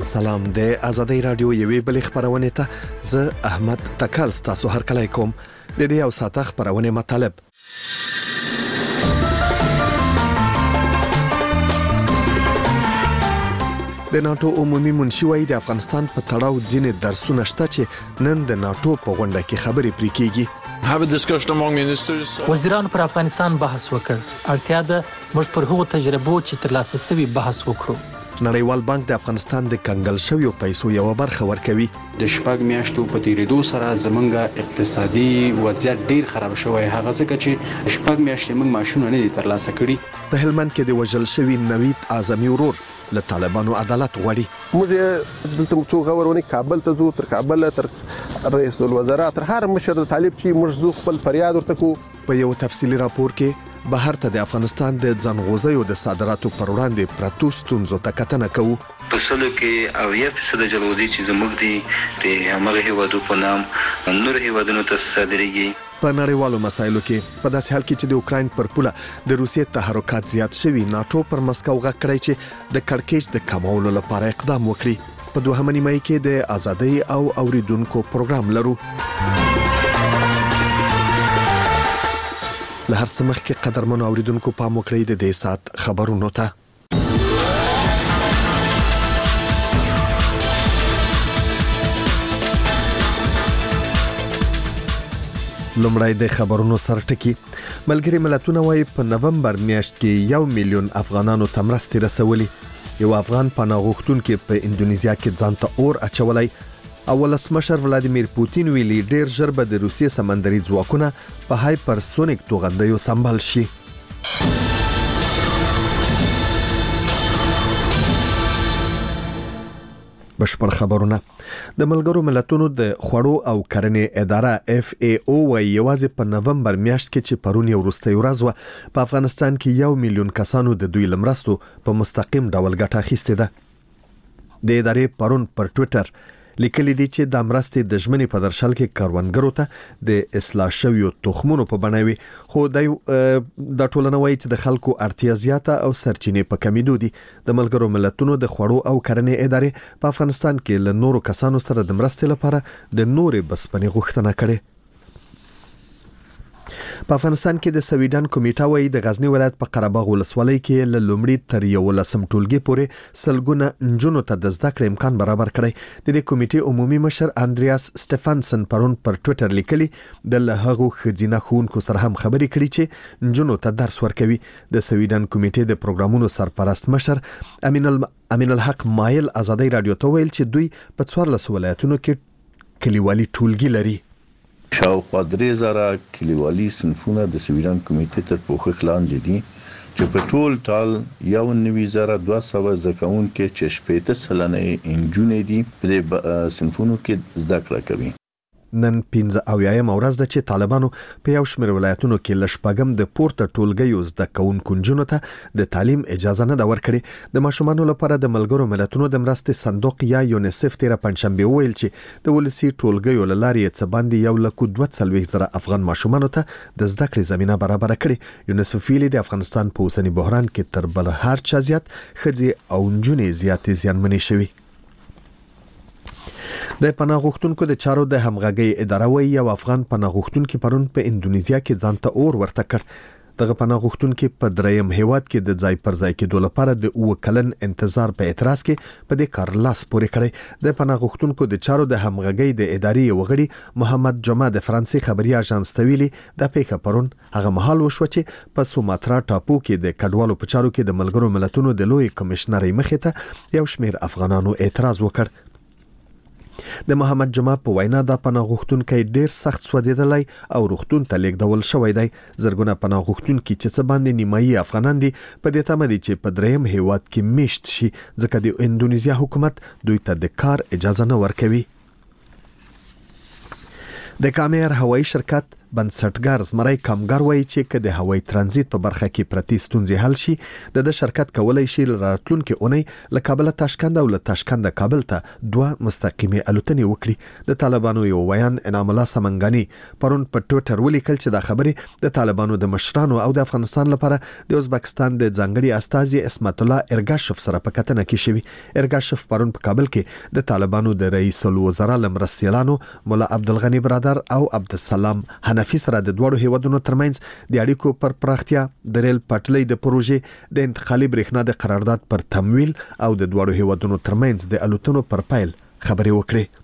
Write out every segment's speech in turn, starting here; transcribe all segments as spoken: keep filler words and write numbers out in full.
سلام د ازادي رادیو یوې بل خبرونه ته زه احمد تکل تاسو هر کله کوم د دې او ساته خبرونه مطلب د ناتو عمومي منشي وايي د افغانستان په تړاو ځینې درسونه شته چې نن د ناتو په غونډه کې خبرې پرې کیږي. وزیرانو پر افغانستان بحث وکړ. اړتیا ده موږ پر هغو تجربو چې ترلاسه شوي بحث وکړو. نړیوال بانک د افغانستان د کنګل شویو پیسو یو برخه ورکوي. د شپږ میاشتو په تیریدو سره زمونږ اقتصادي وضعیت ډیر خراب شوی، هغه ځکه چې شپږ میاشتې موږ معاشونه نه دي ترلاسه کړي. په هلمند کې د وژل شوی نوید اعظمي ورور له طالبانو عدالت غواړي. موږ دلته څو غوړونی کابل ته ځو، تر کابل تر رئیس الوزرا تر هر مشر طالب چې موږ زو خپل فریاد ورته کو. په یو تفصیلی راپور کې بهر ته د افغانستان د ځنغوزیو د صادراتو پر وړاندې پرتو ستونزو ته کتنه کوو. په سلو کې او یا فیصد جلغوزي چې زموږ دي د هغه هیوادو په نام نور هیوادونو ته صادریږي. په نړیوالو مسایلو کې په داسې حال کې چې د اوکراین پر پوله د روسیې تحرکات زیات شوي، ناتو پر مسکو غږ کړی چې د کړکېچ د کمولو لپاره اقدام وکړي. په دوهمه نیمه کې د ازادۍ او اوریدونکو پروګرام لرو. له هر څه مخکې قدرمنو اوریدونکو پام وکړئ د دې سات خبرونو ته. لومړی د خبرونو سرټکی. ملګری ملتونه وايي په نومبر میاشت کې یو میلیون افغانانو ته مرستې رسولي. یو افغان پناه غوښتونکي په اندونیزیا کې ځان ته اور اچولی. اولسمشر ولادیمیر پوتین ویلي ډیر ژر به د روسیې سمندري ځواکونه په هایپرسونیک توغندیو سمبال شي. بشپړ خبرونه. د ملګرو ملتونو د خوړو او کرنې اداره اف ای او وايي یوازې په نومبر میاشت کې چې پرون یو وروستۍ ورځ وه په افغانستان کې یو میلیون کسانو د دوی لمرستو په مستقیم ډول ګټه اخیستې ده. د ادارې پرون پر ټویټر لیکلي دي چې د مرستې د ژمنې په درشل کې کروندګرو ته د اصلاح شویو تخمونو په بڼه وي، خو د د ټولنه وايي چې د خلکو اړتیا زیاته او سرچینې په کمیدو دي. د ملګرو ملتونو د خوړو او کرنې ادارې په افغانستان کې له نورو کسانو سره د مرستې لپاره د نورې بسپنې غوښتنه کړې. په افغانستان کې د سویډن کمیټه وايي د غزنی ولایت په قرهباغ ولسوالۍ کې له لومړي تر یولسم ټولګي پورې سلګونه نجونو ته د زده کړې امکان برابر کړی. د دې کمیټې عمومي مشر اندریاس سټيفانسن پرون پر ټویټر لیکلي د له هغو ښځینه ښوونکو سره هم خبرې کړي چې نجونو ته درس ورکوي. د سویډن کمیټې د پروګرامونو سرپرست مشر امین ال... امین الحق مایل ازادي رادیو ته ویل چې دوی په څوارلس ولایتونو کې کلیوالي ټولګي لري. شاوخوا درې زره کلیوالي صنفونه د سویډن کمیټې تر پوښښ لاندې دي چې په ټول ټال یو نوي زره دوه سوه زده کوونکي چې شپېته سلنه نجونې دي په دې صنفونو کې زده کړه کوي. نن پنځه اویایم ورځ ده چې طالبانو په یو شمېر ولایتونو کې لشپږم د پورته ټولګیو زده کوونکو نجونو ته د تعلیم اجازه نه ده ورکړې. د ماشومانو لپاره د ملګرو ملتونو د مرستې صندوق یا یونیسف تیره پنځشنبه ویل چې د ولسي ټولګیو له لارې څه باندې یو لک دوه څلوېښت زره افغان ماشومانو ته د زده کړې زمینه برابر کړې. یونیسف ویلي د افغانستان په اوسني بحران کې تر بل هر چا زیات ښځې او نجونې زیاتې زیانمنې شوي. د پناه غوښتونکو د چارو د همغږۍ اداره وايي یو افغان پناه غوښتونکي پرون په اندونیزیا کې ځان ته اور ورته کړ. دغه پناه غوښتونکي په دریم هیواد کې د ځای پر ځای کېدو لپاره د اوه کلن انتظار په اعتراض کې په دې کار لاس پورې کړی. د پناه غوښتونکو د چارو د همغږۍ د ادارې یو غړي محمد جمعه د فرانسې خبري اژانس ته ویلي د پیښه پرون هغه مهال وشو چې په سوماترا ټاپو کې د کډوالو په چارو کې د ملګرو ملتونو د لوی کمشنرۍ مخې ته یو شمېر افغانانو اعتراض وکړ. د محمد جمعه په وینا د پناه غوښتونکي ډیر سخت سوځیدلی او روغتون ته لیږدول شوی دی. زرګونه پناه غوښتونکي چې څه باندې نیمایي افغانان دي په دې تمه دي چې په دریم هیواد کې میشت شي ځکه د اندونیزیا حکومت دوی ته د کار اجازه نه ورکوي. د کامیر هوایي شرکت بنسټګر زمری کامګر وایي چې که د هوایي ترانزیت په برخه کې پرتی ستونزې حل شي د د شرکت کولای شي راتلونکي اونۍ له کابل تاشکند او له تاشکند کابل ته دوه مستقیمه الوتنې وکړي. د طالبانو یو ویان انعام الله سمنګانی پرون په ټوئیټر ولیکل چې دا خبرې د طالبانو د مشرانو او د افغانستان لپاره د ازبکستان د ځانګړي استازي اسمت الله ارګاشف سره په کتنه کې شوی. ارګاشف پرون په کابل کې د طالبانو د رئیس الوزرا لمرستیلانو مولا عبدالغنی برادر او عبدالسلام حنفی سره د دوړو هیوادونو ترمنځ د اړیکو پر پراختیا د ریل پټلۍ د پروژې د انتقالي برېښنا د قرارداد پر تمویل او د دوړو هیوادونو ترمنځ د الوتنو پر پیل خبرې وکړي.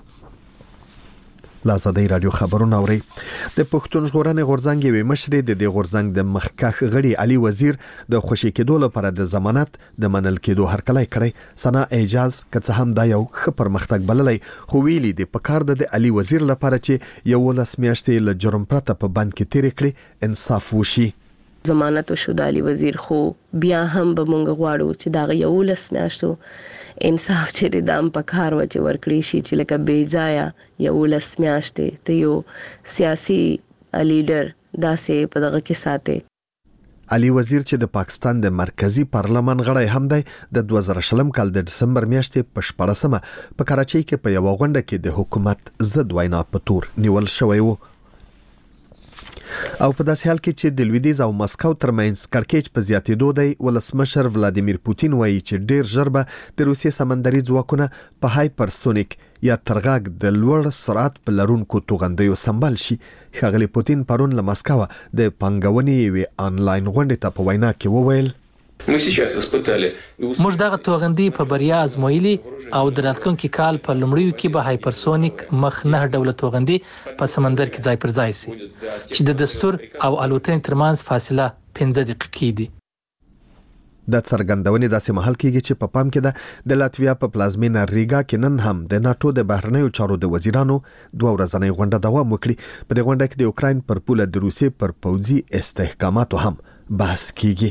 لازدی رادیو خبرونه اوري. د پښتون ژغورنې غورځنګ یوې مشرې د دې غورځنګ د مخکښ غړي علي وزیر د خوشی کېدو لپاره د ضمانت د منل کېدو هرکلی کړی. سنا اعجاز که څه هم دا یو ښه پرمختګ بللی خو ویلي د پکار د علي وزیر لپاره چې یو لس میاشتې له جرم پرته په بند کې تیرې کړي انصاف وشي. ضمانت شو د علي وزیر خو بیا هم به مونږ غواړو چې دا یو لس میاشتو انصاف چې دام په کار و چې ورکړي شي چې لکه بې ځایه یو لس میاشتې ته یو سیاسي لیډر داسې په دغه کې ساتي. علي وزیر چې د پاکستان د مرکزی پارلمان غړی هم دی د دوه زره شلم کال د دسمبر میاشتې په شپاړسمه په کراچۍ کې په یو غونډه کې د حکومت ضد وینا په تور نیول شوی و. او په داسې حال کې چې د لویدیځ او مسکو ترمنځ کړکېچ په زیاتېدو دی ولسمشر ولادیمیر پوتین وایي چې ډیر ژر به د روسیې سمندري ځواکونه په هایپرسونیک یا ترغاګ د لوړ سرعت په لرونکو توغندیو سمبال شي. ښاغلی پوتین پرون له مسکو د پنګونې یوې آنلاین غونډې ته په وینا کې وویل موږ دغه توغندي په بریا ازمویلي او د راتلونکي کال په لومړیو کې به هایپرسونیک مخ نه ډوله توغندي په سمندر کې ځای پر ځای شي چې د دستور او الوتنې ترمنځ فاصله پنځه دقیقې دي. د څرګندونې داسې محل کېږي چې په پام کې ده د لاتویا په پلازمینه ریګا کې نن هم د ناتو د بهرنیو چارو د وزیرانو دوه ورځنۍ غونډه دوام وکړي. په دې غونډه کې د اوکراین پر پوله د روسیې پر پوځي استحکاماتو هم بحث کېږي.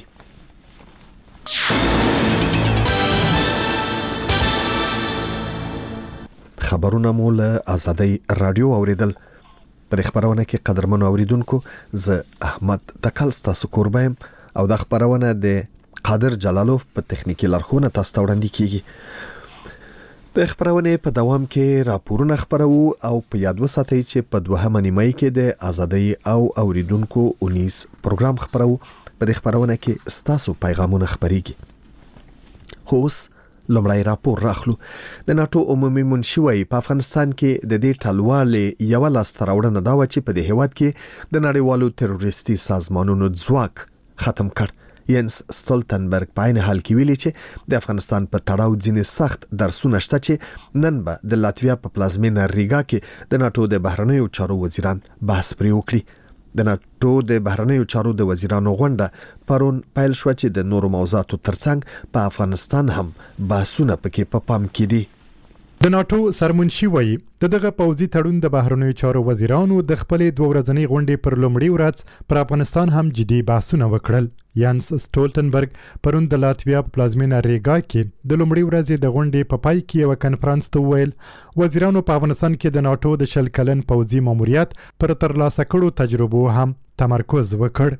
خبرونه مو له آزادۍ رادیو اوریدل. په دې خبرونه کې قدرمنو اوریدونکو زه احمد تکل ستاسو کوربایم او د خبرونه د قادر جلالوف په تخنیکی لارښوونه تاسو ته وړاندې کیږي. د خبرونه په دوام کې راپورونه خبرو او په یاد وساتئ چې په دوهمه نیمه کې د آزادۍ او اوریدونکو اونیس پروګرام خبرو. په دې خبرونه کې ستاسو پیغامونه خبريږي. خو اوس لومړی راپور راخلو. د ناتو عمومي منشي وايي په افغانستان کې د دې ټلوالې یو لاسته راوړنه دا و چې په دې هیواد کې د نړیوالو تروریستي سازمانونو ځواک ختم کړ. ینس ستولتنبرګ په عین حال کې ویلي چې د افغانستان په تړاو ځینې سخت درسونه شته چې نن به د لاتویا په پلازمینه ریګا کې د ناتو د بهرنیو چارو وزیران بحث پرې وکړي. د ناتو د بهرنیو چارو د وزیرانو غونډه پرون پیل شو چې د نورو موضوعاتو ترڅنګ په افغانستان هم بحثونه پکې په پام کې دي. د ناتو سرمنشي وایي دغه پوځي تړون د بهرنیو چارو وزیرانو د خپلې دوه ورځنۍ غونډې پر لومړي ورځ پر افغانستان هم جدي بحثونه وکړل. یانس سټولټنبرګ پرون د لاتویا په پلازمینه ریګا کې د لومړي ورځې د غونډې په پای کې یو کنفرانس ته ویل وزیرانو په افغانستان کې د ناتو د شل کلن پوځي ماموریت پر ترلاسه کړو تجربو هم تمرکز وکړ.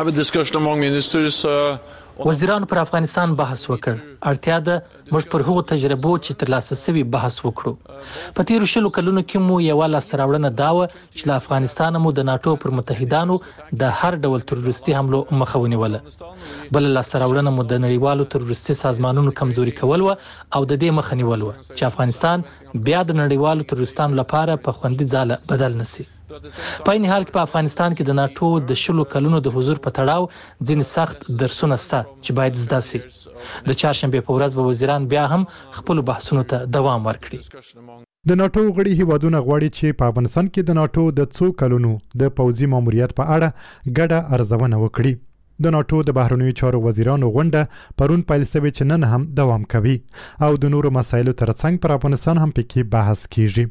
وزیرانو پر افغانستان بحث وکړ. اړتیا ده موږ پر هغو تجربو چې ترلاسه شوي بحث وکړو. په تیرو شلو کلونو کې مو یو لاسته راوړنه دا و چې له افغانستان مو د ناتو پر متحدانو د هر ډول تروریستي حملو مخه ونیوله. بل لاسته راوړنه مو د نړیوالو تروریستي سازمانونو کمزوري کول و او د دې مخه نیول و چې افغانستان بیا د نړیوالو تروریستانو لپاره په خوندي ځاله بدل نشي. په این حال کې په افغانستان کې د ناتو د شلو کلونو د حضور په تړاو ځینې سخت درسونه شته چې باید زده شي. د چهارشنبه په ورځ به وزیران بیا هم خپل بحثونو ته دوام ورکړي. د ناتو غړي هیوادونه غواړي چې په افغانستان کې د ناتو د څو کلونو د پوځي ماموریت په اړه ګډه ارزونه وکړي. د ناتو د بهرنیو چارو وزیرانو غونډه پرون پیل شوې چې نن هم دوام کوي او د نورو مسایلو ترڅنګ پر افغانستان هم پکې بحث کیږي.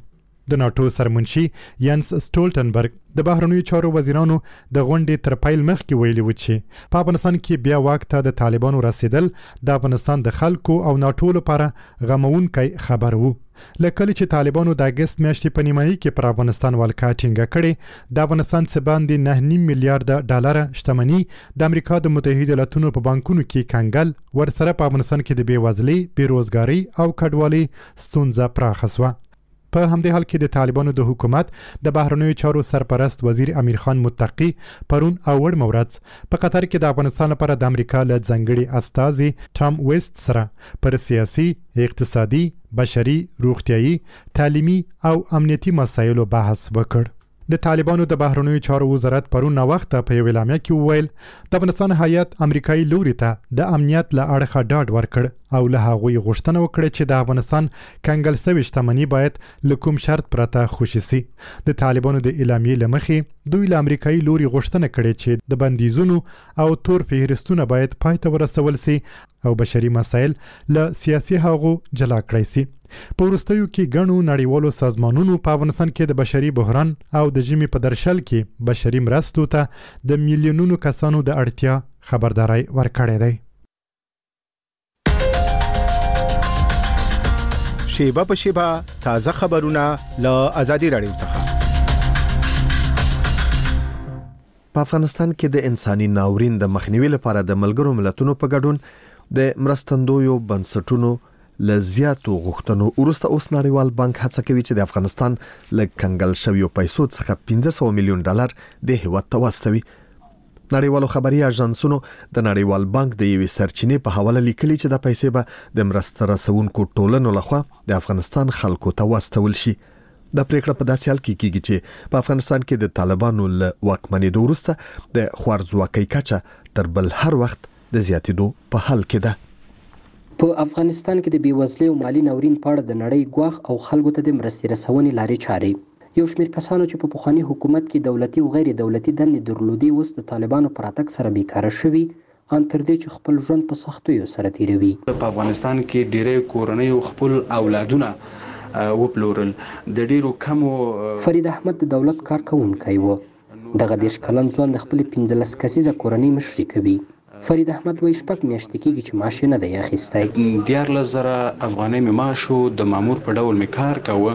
د ناتو سرمنشي ینس سټولټنبرګ د بهرنیو چارو وزیرانو د غونډې تر پیل مخکې ویلي و چې په افغانستان کې بیا واک ته د طالبانو رسیدل د افغانستان د خلکو او ناتو لپاره غمونکی خبر وو. لکه چې طالبانو د اگست میاشتې په نیمایي کې پر افغانستان ولکه ټینګه کړې، د افغانستان څخه باندې نه نیم میلیارډ ډالر شتمني د امریکا د متحده ایالاتونو په بانکونو کې کنګل، ورسره په افغانستان کې د بیوزلۍ، بیروزګارۍ او کډوالۍ ستونزه پراخه شوه. په همدې حال کې د طالبانو د حکومت د بهرنیو چارو سرپرست وزیر امیر خان متقی پرون او وړ مورز په قطر کې د افغانستان لپاره د امریکا له ځانګړي استازي ټام ویست سره پر سیاسي، اقتصادي، بشري، روغتيایي، تعلیمي او امنیتي مسایلو بحث وکړ. د طالبانو د بهرنیو چارو وزارت پرون وخت په یو اعلامیه کې وویل د افغانستان هیات امریکایي لوري ته د امنیت له اړخه ډاډ ورکړ او له هغوی غوښتنه وکړه چې د افغانستان کنګل شوی شتمني باید له کوم شرط پرته خوشي شي. د طالبانو د اعلامیې له مخې دوی له امریکایي لوري غوښتنه کړې چې د بندیزونو او تور فهرستونه باید پای ته ورسول شي او بشري مسایل له سیاسي حقوقو جلا کړی شي. په وروستیو کې ګڼو نړیوالو سازمانونو په افغانستان کې د بشري بحران او د ژمي په درشل کې بشري مرستو ته د میلیونونو کسانو د اړتیا خبرداري ورکړې ده. شیبه په شیبه تازه خبرونه له آزادي رادیو څخه. په افغانستان کې د انساني ناورین د مخنیوي لپاره د ملګرو ملتونو په ګډون د مرستندویو بنسټونو لزیاتو غوښتنو ورسته اوس نړیوال بانک هڅه کوي چې د افغانستان له کنګل شویو پیسو څخه پنځه سوه میلیون ډالر د هیواد ته واستوي. نړیوالو خبري اژانسونو د نړیوال بانک د یوې سرچینې په حواله لیکلي چې د پیسې به د مرسته رسونکو ټولنو لخوا د افغانستان خلکو ته واستول شي. د پریکړه په داسې حال کې کیږي چې په افغانستان کې د طالبانو له واکمنېدو وروسته د خوارځواکۍ کچه تر بل هر وخت د زیاتېدو په حال کې ده. په افغانستان کې د بیوزلۍ او مالی ناورین په اړه د نړۍ ګواښ او خلکو ته د مرستې رسونې لارې چارې یو شمېر کسانو چې په پخواني حکومت کې دولتي او غیر دولتي دندې درلودې اوس د طالبانو په راتګ سره بیکاره شوي ان تر دې چې خپل ژوند په سختیو سره تیروي. په افغانستان کې ډېری کورنۍ او خپل اولادونه وپلورل. د ډېرو کمو فرید احمد د دولت کارکونکی و. دغه دېرش کلن ځوان د خپلې پنځلس کسیزه کورنۍ مشري کوي. فرید احمد وایي شپږ میاشتې کېږي چې معاش یې نه دی اخیستی. دیارلس زره افغانۍ مې معاش و، د مامور په ډول مې کار کوه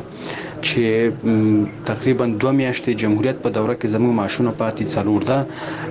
چې تقریبا دوه میاشتې جمهوریت په دوره کې زموږ معاشونه پاتې څلور ده.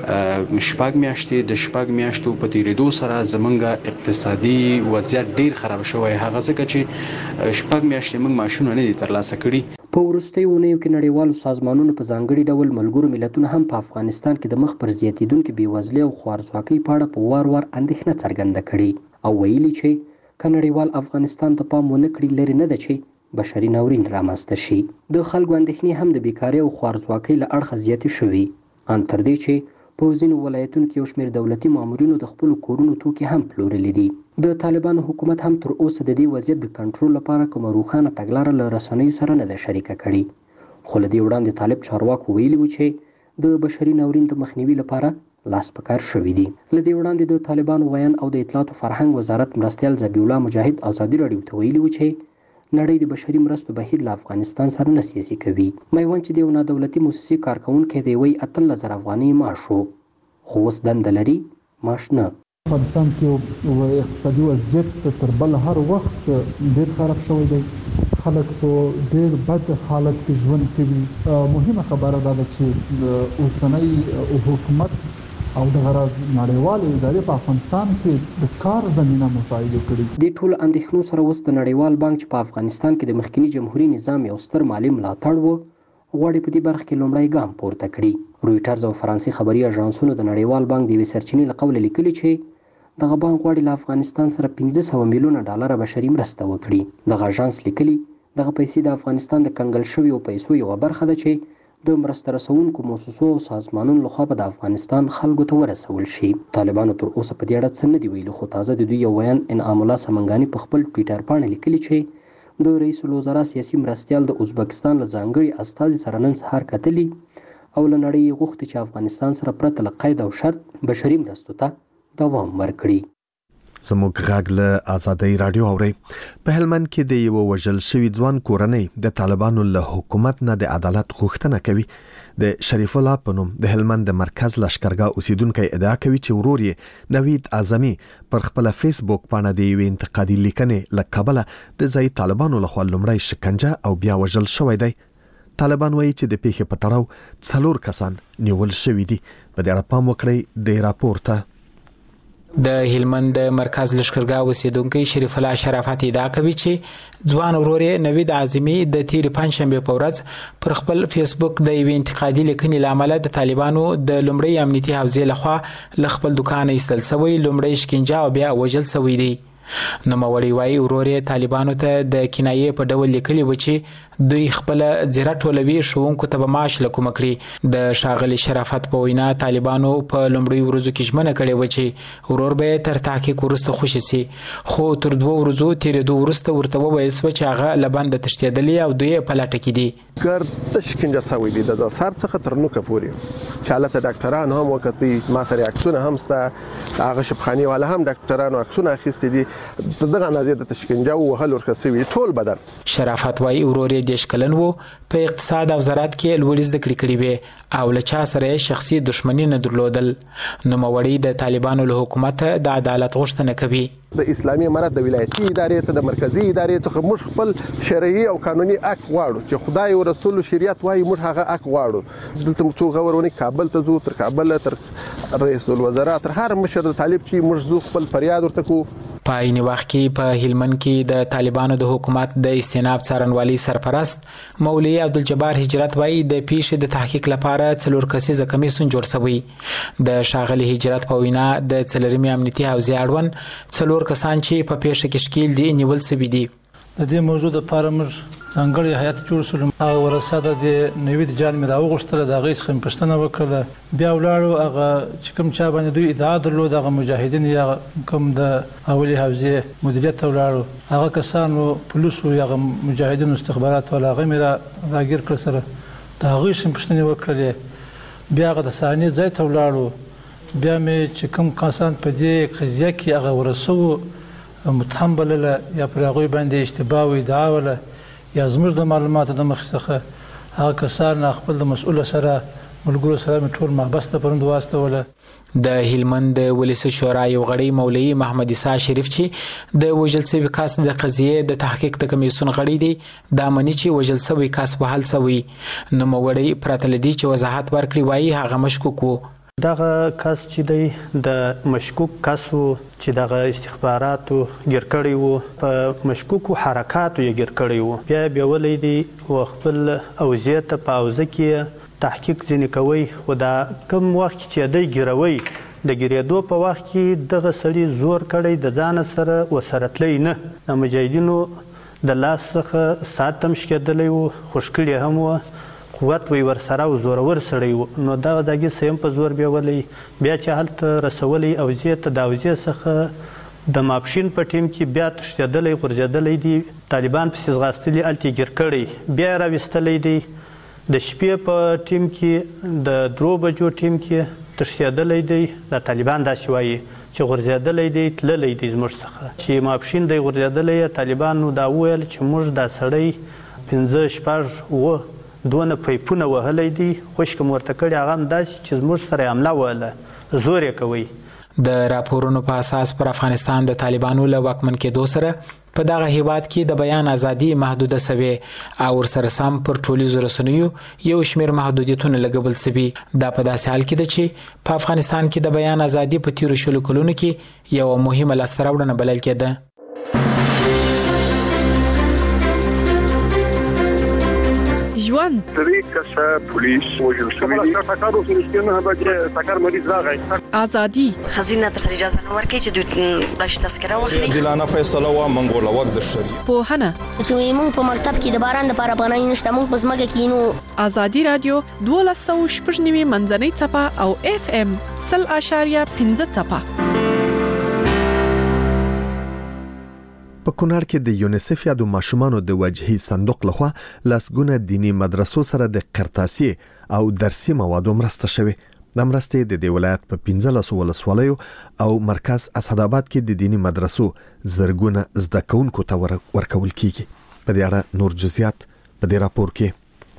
شپږ میاشتې د شپږ میاشتو په تېرېدو سره زموږ اقتصادي وضعیت ډېر خراب شوی، هغه ځکه چې شپږ میاشتې موږ معاشونه نه دي ترلاسه کړي. په وروستیو اونیو کې نړیوالو سازمانونو په ځانګړي ډول ملګرو ملتونو هم په افغانستان کې د مخ پر زیاتېدونکې بیوزلۍ او خوارځواکۍ په اړه په وار وار اندېښنه څرګنده کړې او ویلي چې که نړیوال افغانستان ته پام ونه کړي لرې نه ده چې بشري ناورین رامنځته شي. د خلکو اندېښنې هم د بیکارۍ او خوارځواکۍ له اړخه زیاتې شوي ان تر دې چې په ځینو ولایتونو کې یو شمېر دولتي مامورینو د خپلو کورونو توکي هم پلورلي دي. د طالبانو حکومت هم تر اوسه د دې وضعیت د کنټرول لپاره کومه روښانه تګلاره له رسنیو سره نه ده شریکه کړې. خو له دې وړاندې طالب چارواکو ویلي و چې د بشري ناورین د مخنیوي لپاره لاس په کار شوي دي. له دې وړاندې د طالبانو ویان او د اطلاعات او فرهنګ وزارت مرستیال ذبیح الله مجاهد ازادي راډیو ته ویلي و چې نړۍ د بشري مرستو بهیر له افغانستان سره نه سیاسي کوي. میوند چې د یو نادولتي موسسې کارکونکی دی وایي اتلس زره افغانۍ معاش و، خو اوس دنده لري معاش نه. افغانستان کې اقتصادي وضعیت تر بل هر وخت ډېر خراب شوی دی. خلک په ډېر بد حالت کې ژوند کوي. مهمه خبره دا ده چې د اوسنی حکومت او د غرض نړیوال ادارې په افغانستان کې د کار زمینه مساعده کړي. د ټول اندېښنو سره اوس د نړیوال بانک چې په افغانستان کې د مخکنی جمهوریت نظام یو ستر مالی ملاتړ و غواړي په دې برخه کې لومړی ګام پورته کړي. رویټرز او فرانسې خبري اژانسونو د نړیوال بانک د یوې سرچینې له قوله لیکلي چې دغه بانک غواړي له افغانستان سره پنځه سوه میلیونه ډالره بشري مرسته وکړي. دغه اژانس لیکلي دغه پیسې د افغانستان د کنګل شویو پیسو یوه برخه ده چې د مرسته رسونکو مؤسسو او سازمانونو لخوا به د افغانستان خلکو ته ورسول شي. طالبانو تر اوسه په دې اړه څه نه دي ویلي، خو تازه د دوی یو ویان انعام الله سمنګاني په خپل ټویټر پاڼه لیکلي چې د رئیس الوزرا سیاسي مرستیال د ازبکستان له ځانګړي استازي سره نن سهار کتلي او له نړۍ یې غوښتي چې افغانستان سره پرته له قید او شرط بشري مرستو ته دوام ورکړي. زموږ غږ له آزادۍ رادیو اوري. په هلمند کې د یو وژل شوی ځوان کورنۍ د طالبانو له حکومت نه د عدالت غوښتنه کوي. د شریف الله په نوم د هلمند د مرکز لشکرګاه اوسیدونکو ادعا کوي چې ورور یې نوید اعظمي پر خپل فیسبوک باندې د یو انتقادي لیکنې له کبله د ځای طالبانو لخوا لومړی شکنجه او بیا وژل شوی دی. طالبان وایي چې د پیښې په تړاو څلور کسان نیول شوي دي. په دې اړه پام وکړئ د راپور ته. د هلمند مرکز لشکرګاه اوسیدونکو شریف الله شرافت ادعا کوي چې ځوان ورور یې نوید اعظمي د تیر پنځشنبه په ورځ پر خپل فیسبوک د یو انتقادي لیکنې لامل د طالبانو د لومړی امنیتي حوزې لخوا ل خپل دکان ایستل شوی لومړی شکنجه او بیا وژل شوی دی. نو موري وايي ورور یې طالبانو ته د کنایې په ډول لیکلي و چې دوی خپل زیره ټولوي شوونکو ته به معاش لکوم کړي. د شاغلي شرافت په وینا طالبانو په لومړي ورځو کې ژمنه کړې و چې ورور به تر تحقیق وروسته خوشي سي، خو تر دوه ورځو تیر دوه ورسته ورته وویل شو چې هغه لبند تشتیدلې او دوی په لټه کې دي. ګر تشکنجه سوي دي د سر څخه تر نو کفوري چاله ډاکټران هم وکړي، ما سره عکسونه هم ستا هغه شپخاني والا هم ډاکټرانو عکسونه اخیستي دي. دغه نه د تشکنجه او هل ورکسوي ټول بدن. شرافت وايي ورور دیش کلن وو په اقتصاد او زراعت کې لوړ زده کړې کړې وي او له چا سره شخصي دښمنی نه درلودل. نو موري د طالبانو له حکومت د عدالت غوښتنه کوي. د اسلامي امارت د ولایتي ادارې ته د مرکزی ادارې څخه موږ خپل شرعي او قانوني حق غواړو چې خدای او رسول شریعت وايي موږ هغه حق غواړو. دلته موږ څو غورونه کابل ته ځو، تر کابل تر رئیس الوزرا تر هر مشر د طالب چې موږ زو خپل فریاد ورته کو. په عین وخت کې په هلمند کې د طالبانو د حکومت د استناب څارنوالي سرپرست مولوی عبدالجبار هجرت وايي د پیښې د تحقیق لپاره څلور کسیزه کمیسیون جوړ شوی. د شاغلي هجرت په وینا د څلورمې امنیتي حوزې اړوند څلور کسان چې په پیښه کې شکیل دي نیول شوي دي. د دې موضوع د لپاره موږ ځانګړی هیئت جوړ کړو. هغه ورسره د نوید جان مې راوغوښتله، د هغې څخه مې پوښتنه وکړله. بیا ولاړو هغه چې کوم چا باندې دوی ادعا درلود، هغه مجاهدین یا کوم د اولي حوزې مدیریت ته ولاړو. هغه کسانو پولیسو یا مجاهدینو استخبارات ولا هغه مې را راګیر کړ سره د هغې څخه مې پوښتنې وکړلې. بیا هغه د صحنې ځای ته ولاړو. بیا مې چې کوم کسان په دې قضیه کې هغه ورسوو متهم بلله یا پر هغوی باندې اشتباه او ادعا وله یا زموږ د معلوماتو د مخې څخه هغه کسان خپل د مسؤل سره ملګرو سره مې ټول محبس ته پرند واستوله. د هلمند د ولس شورا یو غړی مولوی محمد عیسی شریف چې د وژل شوي کس د قضیې د تحقیق د کمیسیون غړی دی دا مني چې وژل شوی کس وهل شوی. نو مولوی پرته لدی چې وضاحت ورکړي وایي هغه مشکوک وو. دغه کس چې دی د مشکوک کس وو چې دغه استخباراتو ګیر کړی وو، په مشکوکو حرکاتو یې ګیر کړی وو. بیا بیولی دی و خپل اوضاع ته په اوضاع کې تحقیق ځینې کوي، خو دا کم وخت چې دی ګیروي د ګیرېدو په وخت کې دغه سړي زور کړی د ځانه سره ورسره تللی نه. د مجاهدینو د لاس څخه ساعت هم شکېدلی وو، خوشکړی هم وه، قوت وی ورسره او زورور سړی وو. نو دغه ځای سیم په زور بیولی بیا چې هلته رسولی اوضاع ته د اوضاع څخه د ماپښین په ټیم کې بیا تښتېدلی غورځېدلی دي، طالبان پسې ځغاستلي هلته یې ګیر کړی، بیا یې راویستلی دی. د شپې په ټیم کې د درو بجو ټیم کې تښتېدلی دی، د طالبان داسې وایي چې غورځېدلی دی تللی دی زموږ څخه. چې ماپښین دی غورځېدلی طالبانو دا وویل چې موږ دا سړی پنځه شپږ اووه دونه پیپونه وهلی دی، خوشک مې ورته کړي هغه هم داسې چې زموږ سره یې حمله وهله، زور یې کوي. د راپورونو په اساس پر افغانستان د طالبانو له واکمن کېدو سره په دغه هیواد کې د بیان ازادي محدوده شوې او ورسره سم پر ټولیزو رسنیو یو شمېر محدودیتونه لګول شوي. دا په داسې حال کې ده چې په افغانستان کې د بیان ازادي په تیرو شلو کلونو کې یو مهمه لاسته راوړنه بلل کېده. ژوند درې کسه پولیس وژل شوي دي. ټکر اوس نشته به ټکر مریض راغی. ازادي خزینه تر اجازه نه ورکړي چې دوی بلش تذکره واخلي. دلانه فیصله وا منګول وخت د شریعت په هنه چې موږ په مکتب کې د باران لپاره پناه نشته، موږ په ځمکه کې نو. ازادي رادیو دوه سوه شپږ نوي منځنۍ څپه او اف ام سل اشاریه پنځه څپه. په کونړ کې د یونیسف یا د ماشومانو د وجهي صندوق لخوا لسګونه دینی مدرسو سره د قرطاسي او درسي موادو مرسته شوه. د مرستې د دې ولایت په پنځلس ولسوالیو او مرکز اسعدآباد کې د دینی مدرسو زرګونه زده کوونکو ته ورکول کیږي. په دې اړه نور جزئیات په دې راپور کې.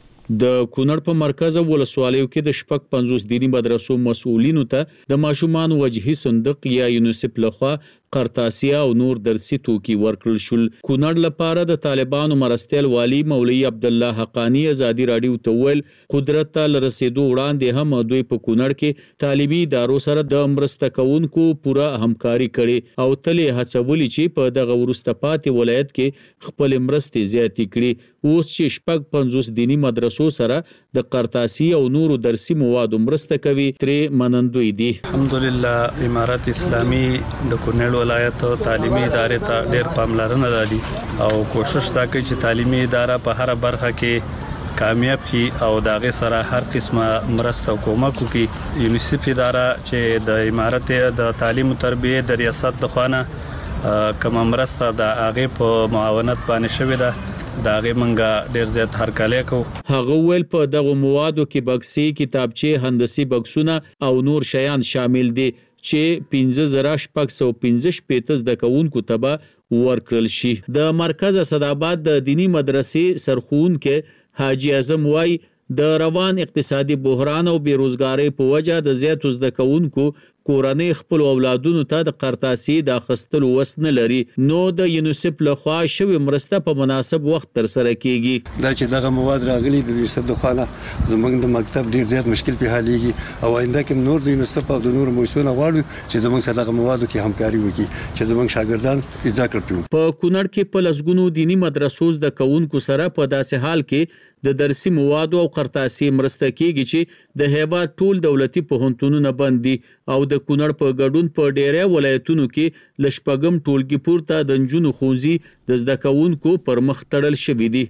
د کونړ په مرکز ولسوالیو کې د شپږ پنځوس دینی مدرسو مسؤلینو ته د ماشومان وجهي صندوق یا یونیسف لخوا قرطاسیه او نور درسي توکي ورکړل شول. کونړ لپاره د طالبانو مرستیال والی مولوی عبد الله حقانی ازادي رادیو ته ویل قدرت ته لرسېدو وړاندې هم دوی په کونړ کې تعلیمي ادارو سره د مرسته کوونکو پوره همکاري کړي او تلې هڅولې چې په دغه وروسته پاتې ولایت کې خپل مرستې زیاتې کړي. اوس چې شپږ پنځوس دینی مدرسو سره د قرطاسي او نورو درسي موادو مرسته کوي ترې منندوی دي. الحمدلله امارت اسلامي د کونړ ولایت تعلیمي ادارې ته ډېر پاملرنه لري او کوشش دا کوي چې تعلیمي اداره په هر برخه کې کامیاب شي او دغه سره هر قسمه مرسته او کومک کوي. یونیسف اداره چې د امارت د تعلیم او تربیه د ریاست د خوانه کوم مرسته د هغه په معاونت باندې شوې ده داغه منګه ډیر زیات هرکلی کو. هغه ویل په دغه موادو کې بکسي کتابچې هندسي بکسونه او نور شیان شامل دي چې پنځه زره شپږ سوه پنځه شپېته زده کوونکو ته به ورکړل شي. د مرکز اسعدآباد د دینی مدرسې سرښوونکی حاجی اعظم وای د روان اقتصادي بحران او بیروزګاری په وجه د زیاتو زده کوونکو کورنۍ خپل اولادونو ته د قرطاسي د اخیستلو وس نه لري نو د یونیسف لخوا شوی مرسته په مناسب وخت تر سره کیږي. دا چې دغه مواد راغلي د یونیسف د خوانه زمونږ د مکتب ډیر زیات مشکل په حالېږي او آینده کې نور د یونیسف او د نور موسسو غواړي چې زمونږ سره دغه موادو کې همکاري وکړي چې زمونږ شاګردان زده کړي. په کونړ کې په لسګونو دینی مدرسو د کوونکو سره په داسې حال کې د درسي موادو او قرطاسي مرسته کیږي چې د هیواد ټول دولتي پوهنتونونه بندي او د کونړ په ګډون په ډیری ولایتونو کې لشپګم ټولګي پورته د نجونو خوځي د زده کوونکو پر مخ تړل شوې دي.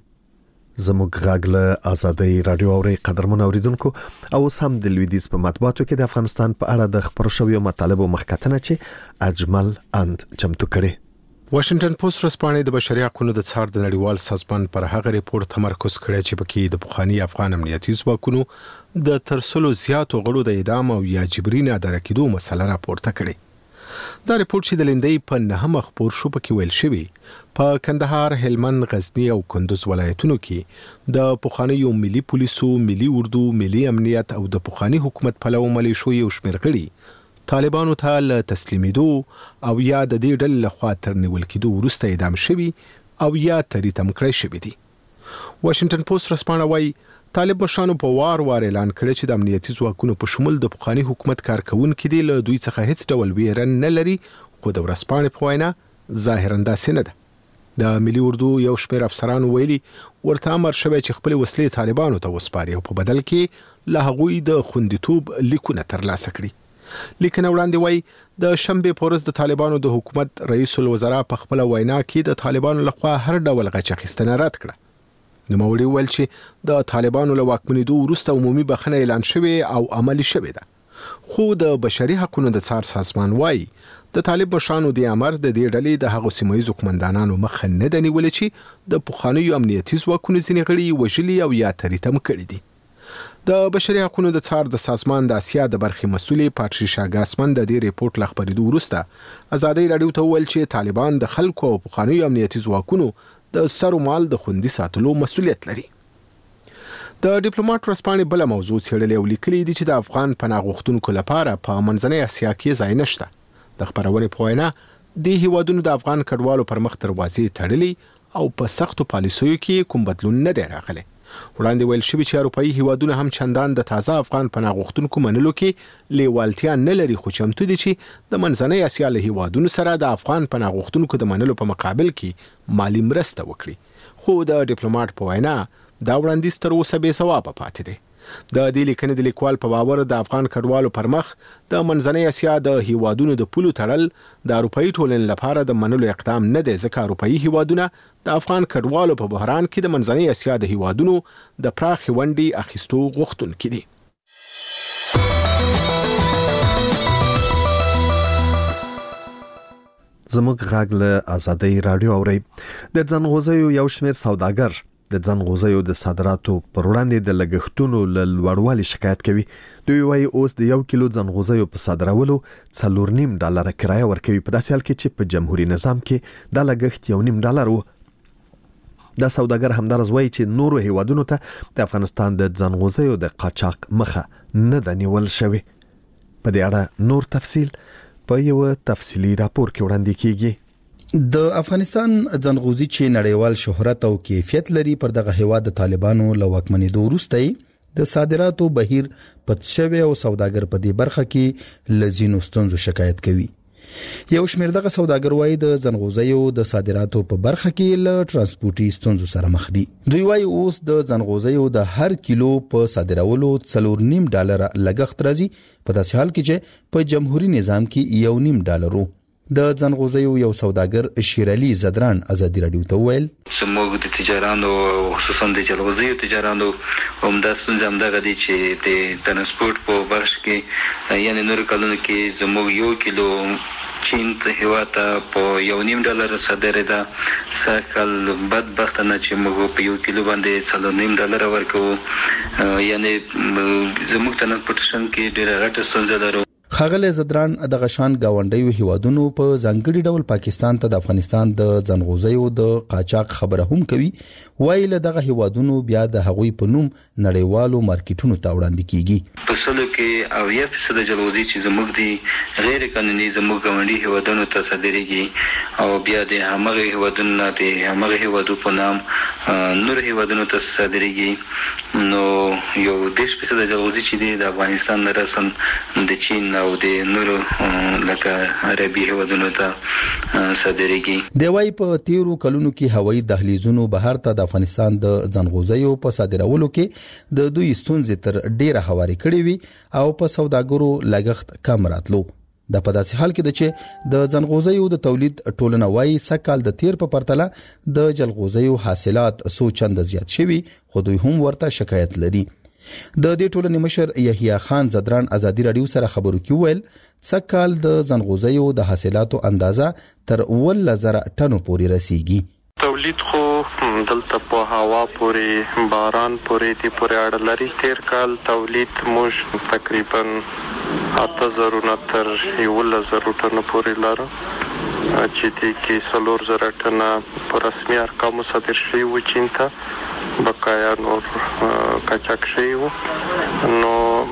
زموږ غږ له آزادۍ رادیو اوري قدرمن اوریدونکو او سم د لویدیز په مطبوعاتو کې د افغانستان په اړه د خبرو شویو مطالبو مخکتنه چې اجمل اند چمتو کړي. واشنگټن پوسټ رسپانې د بشري حقوقو د څار د نړیوال سازمان پر هغه ریپورت تمرکز کړی چې پکې د پخوانی افغان امنیتي ځواکونو د ترسلو زیاتو غړو د اعدام او یا جبري نادره کېدو مسله راپورته کړې. دا ریپورت چې د لندۍ په نهمه خپور شو پکې ویل شوی په کندهار، هلمند، غزنی او کندوز ولایتونو کې د پخوانیو ملي پولیسو، ملي اردو، ملي امنیت او د پخوانی حکومت پلو ملیشو یو شمېر غړي طالبانو ته له تسلیمیدو او یا د دې ډلې لخوا تر نیول کېدو وروسته اعدام شوي او یا تریتم کړی شوي دي. واشنگټن پوسټ رسپانه وایي طالب مشرانو په وار وار اعلان کړی چې د امنیتي ځواکونو په شمول د پخواني حکومت کارکونکي دي له دوی څخه هیڅ ډول ویره نه لري خو د ورځپاڼې په وینا ظاهرا داسې نه ده. د ملي اردو یو شمېر افسرانو ویلي ورته امر شوی چې خپل وسلې طالبانو ته وسپاري او په بدل کې له هغوی د خوندیتوب لیکونه ترلاسه کړي. لیکنه وړاندې وایي د شنبې په ورځ د طالبانو د حکومت رئیس الوزرا په خپل وینا کې د طالبانو لخوا هر ډول غچ اخیستنه رد کړه. نوموړي ویل چې د طالبانو له واکمنېدو وروسته عمومي بخښنه اعلان شوې او عملي شوې ده خو د بشري حقوقو د څار سازمان وایي د طالب مشرانو د امر د دې ډلې د هغو سیمه ییزو قومندانانو مخه نه ده نیولې چې د پخوانیو امنیتي ځواکونو ځینې غړي وژلي او یا تریتم کړي دي. د بشري حقوقو د څار د سازمان د اسیا د برخې مسؤلې پاتریشا ګاسمن د دې ریپورت له خبرېدو وروسته ازادۍ رادیو ته وویل چې طالبان د خلکو او پخوانیو امنیتي ځواکونو د سر و مال د خوندي ساتلو مسؤلیت لري. د ډیپلوماټ ورځپاڼې بله موضوع څېړلې او لیکلي دي چې د افغان پناه غوښتونکو لپاره په منځنۍ اسیا کې ځای نشته. د خپرونې په وینا دې هیوادونو د افغان کډوالو پر مخ دروازې تړلي او په سختو پالیسیو کې کوم بدلون نه دی راغلی. وړاندې ویل شوي چې اروپایي هیوادونه هم چندان د تازه افغان پناه غوښتونکو منلو کې لیوالتیا نه لري خو چمتو دي چې د منځنۍ اسیا له هیوادونو سره د افغان پناه غوښتونکو د منلو په مقابل کې مالی مرسته وکړي. خو د ډیپلوماټ په وینا دا وړاندیز تر اوسه بې ځوابه پاتې دی. د دې لیکنې د لیکوال په باور د افغان کډوالو پر مخ د منځنۍ اسیا د هیوادونو د پولو تړل د اروپایي ټولنې لپاره د منلو اقدام نه دی ځکه اروپایي هیوادونه د افغان کډوالو په بحران کې د منځنۍ اسیا د هیوادونو د پراخې ونډې اخیستو غوښتونکي دي. زموږ غږ له آزادۍ رادیو اوري د ځنغوزیو یو شمېر سوداګر د ځنغوزیو د صادراتو پر وړاندې د لګښتونو لوړوالي شکایت کوي. دوی وايي اوس د یو کیلو ځنغوزیو په صادرولو څلور نیم ډالر کرایه ورکوي، په داسې حال کې چې په جمهوریت نظام کې د لګښت یو نیم ډالر و. دا سوداګر همدارس وایي چې نورو هیوادونو ته د افغانستان د ځنغوزیو د قاچاق مخه نه ده نیول شوې. په دې اړه نور تفصیل په یو تفصیلی راپور کې وړاندې کیږي. د افغانستان ځنغوزي چې نړیوال شهرت او کیفیت لري پر دغه هیواد د طالبانو له واکمنېدو وروسته د صادراتو بهیر پاتشوي او سوداګر په دې برخه کې لزینو ستونزو شکایت کوي. یو شمېر دغه سوداګر وايي د ځنغوزیو د صادراتو په برخه کې له ترانسپورتي ستونزو سره مخ دي. دوی وايي اوس د ځنغوزیو د هر کیلو په صادرولو څلور نیم ډالر لګښت راځي، په داسې حال کې چې په جمهوریت نظام کې یو نیم ډالر. د ځنغوزیو یو سوداګر شیرعلی زدران ازادي رادیو ته ویل زموږ د تجارانو خصوصا د جلغوزیو تجارانو همدا ستونزه همدغه دي چې د ترانسپورت په برخه کې یعنی نور کلونو کې زموږ یو کیلو چین ته هواته په یو نیم ډالر صادره ده. سکل بدبختانه چې موږ په یو کیلو باندې څلور نیم ډالر ورکو، یعنی زموږ ترانسپورټیشن کې ډېره غټه ستونزه لرو. خاغله زدران د غشان گاونډیو هیوادونو په ځانګړي ډول پاکستان ته د افغانستان د ځنغوزیو د قاچاق خبره هم کوي. وایي دغه هیوادونو بیا د هغوی په نوم نړیوالو مارکیټونو ته وړاندې کیږي. په سلو کې او یا فیصد جلغوزي چې زموږ دي غیر قانوني زموږ ګاونډي هیوادونو ته صادریږي او بیا د همغه هیوادونو نه د همغه هیوادو په نام نور هیوادونو ته صادریږي. نو یو دیش فیصد جلغوزي چې دی د افغانستان نه رسن د چین او د نورو لکه عربي هیوادونو ته صادریږي. د وای په تیرو کلونو کې هوایي دهلیزونو بهر ته د افغانستان د ځنغوزیو په صادرولو کې د دوی ستونزې تر ډیره هواري کړې وي او په سوداګرو لګښت کم راتلو. د په داسې حال کې د چې د ځنغوزیو د تولید ټولنه وای سکهال د تیر په پرتله د جلغوزیو حاصلات سو چند زیات شوي، خو دوی هم ورته شکایت لري. د دې ټولنې مشر یحیی خان زدران ازادي رادیو سره خبرو کې ویل سکهال د ځنغوزیو د حاصلاتو اندازه تر ولس زره ټنو پورې رسیږي. تولید خو دلته په هوا پورې باران پورې دی پورې اړه لري. تیر کال تولید موږ تقریبا اته زره نه تر یولس زره ټنو پورې لرو چې دې کې څلور زره ټنه په رسمي ارقامو صادر شوي و چین ته، بقایا نور قاچاق شوي و. نو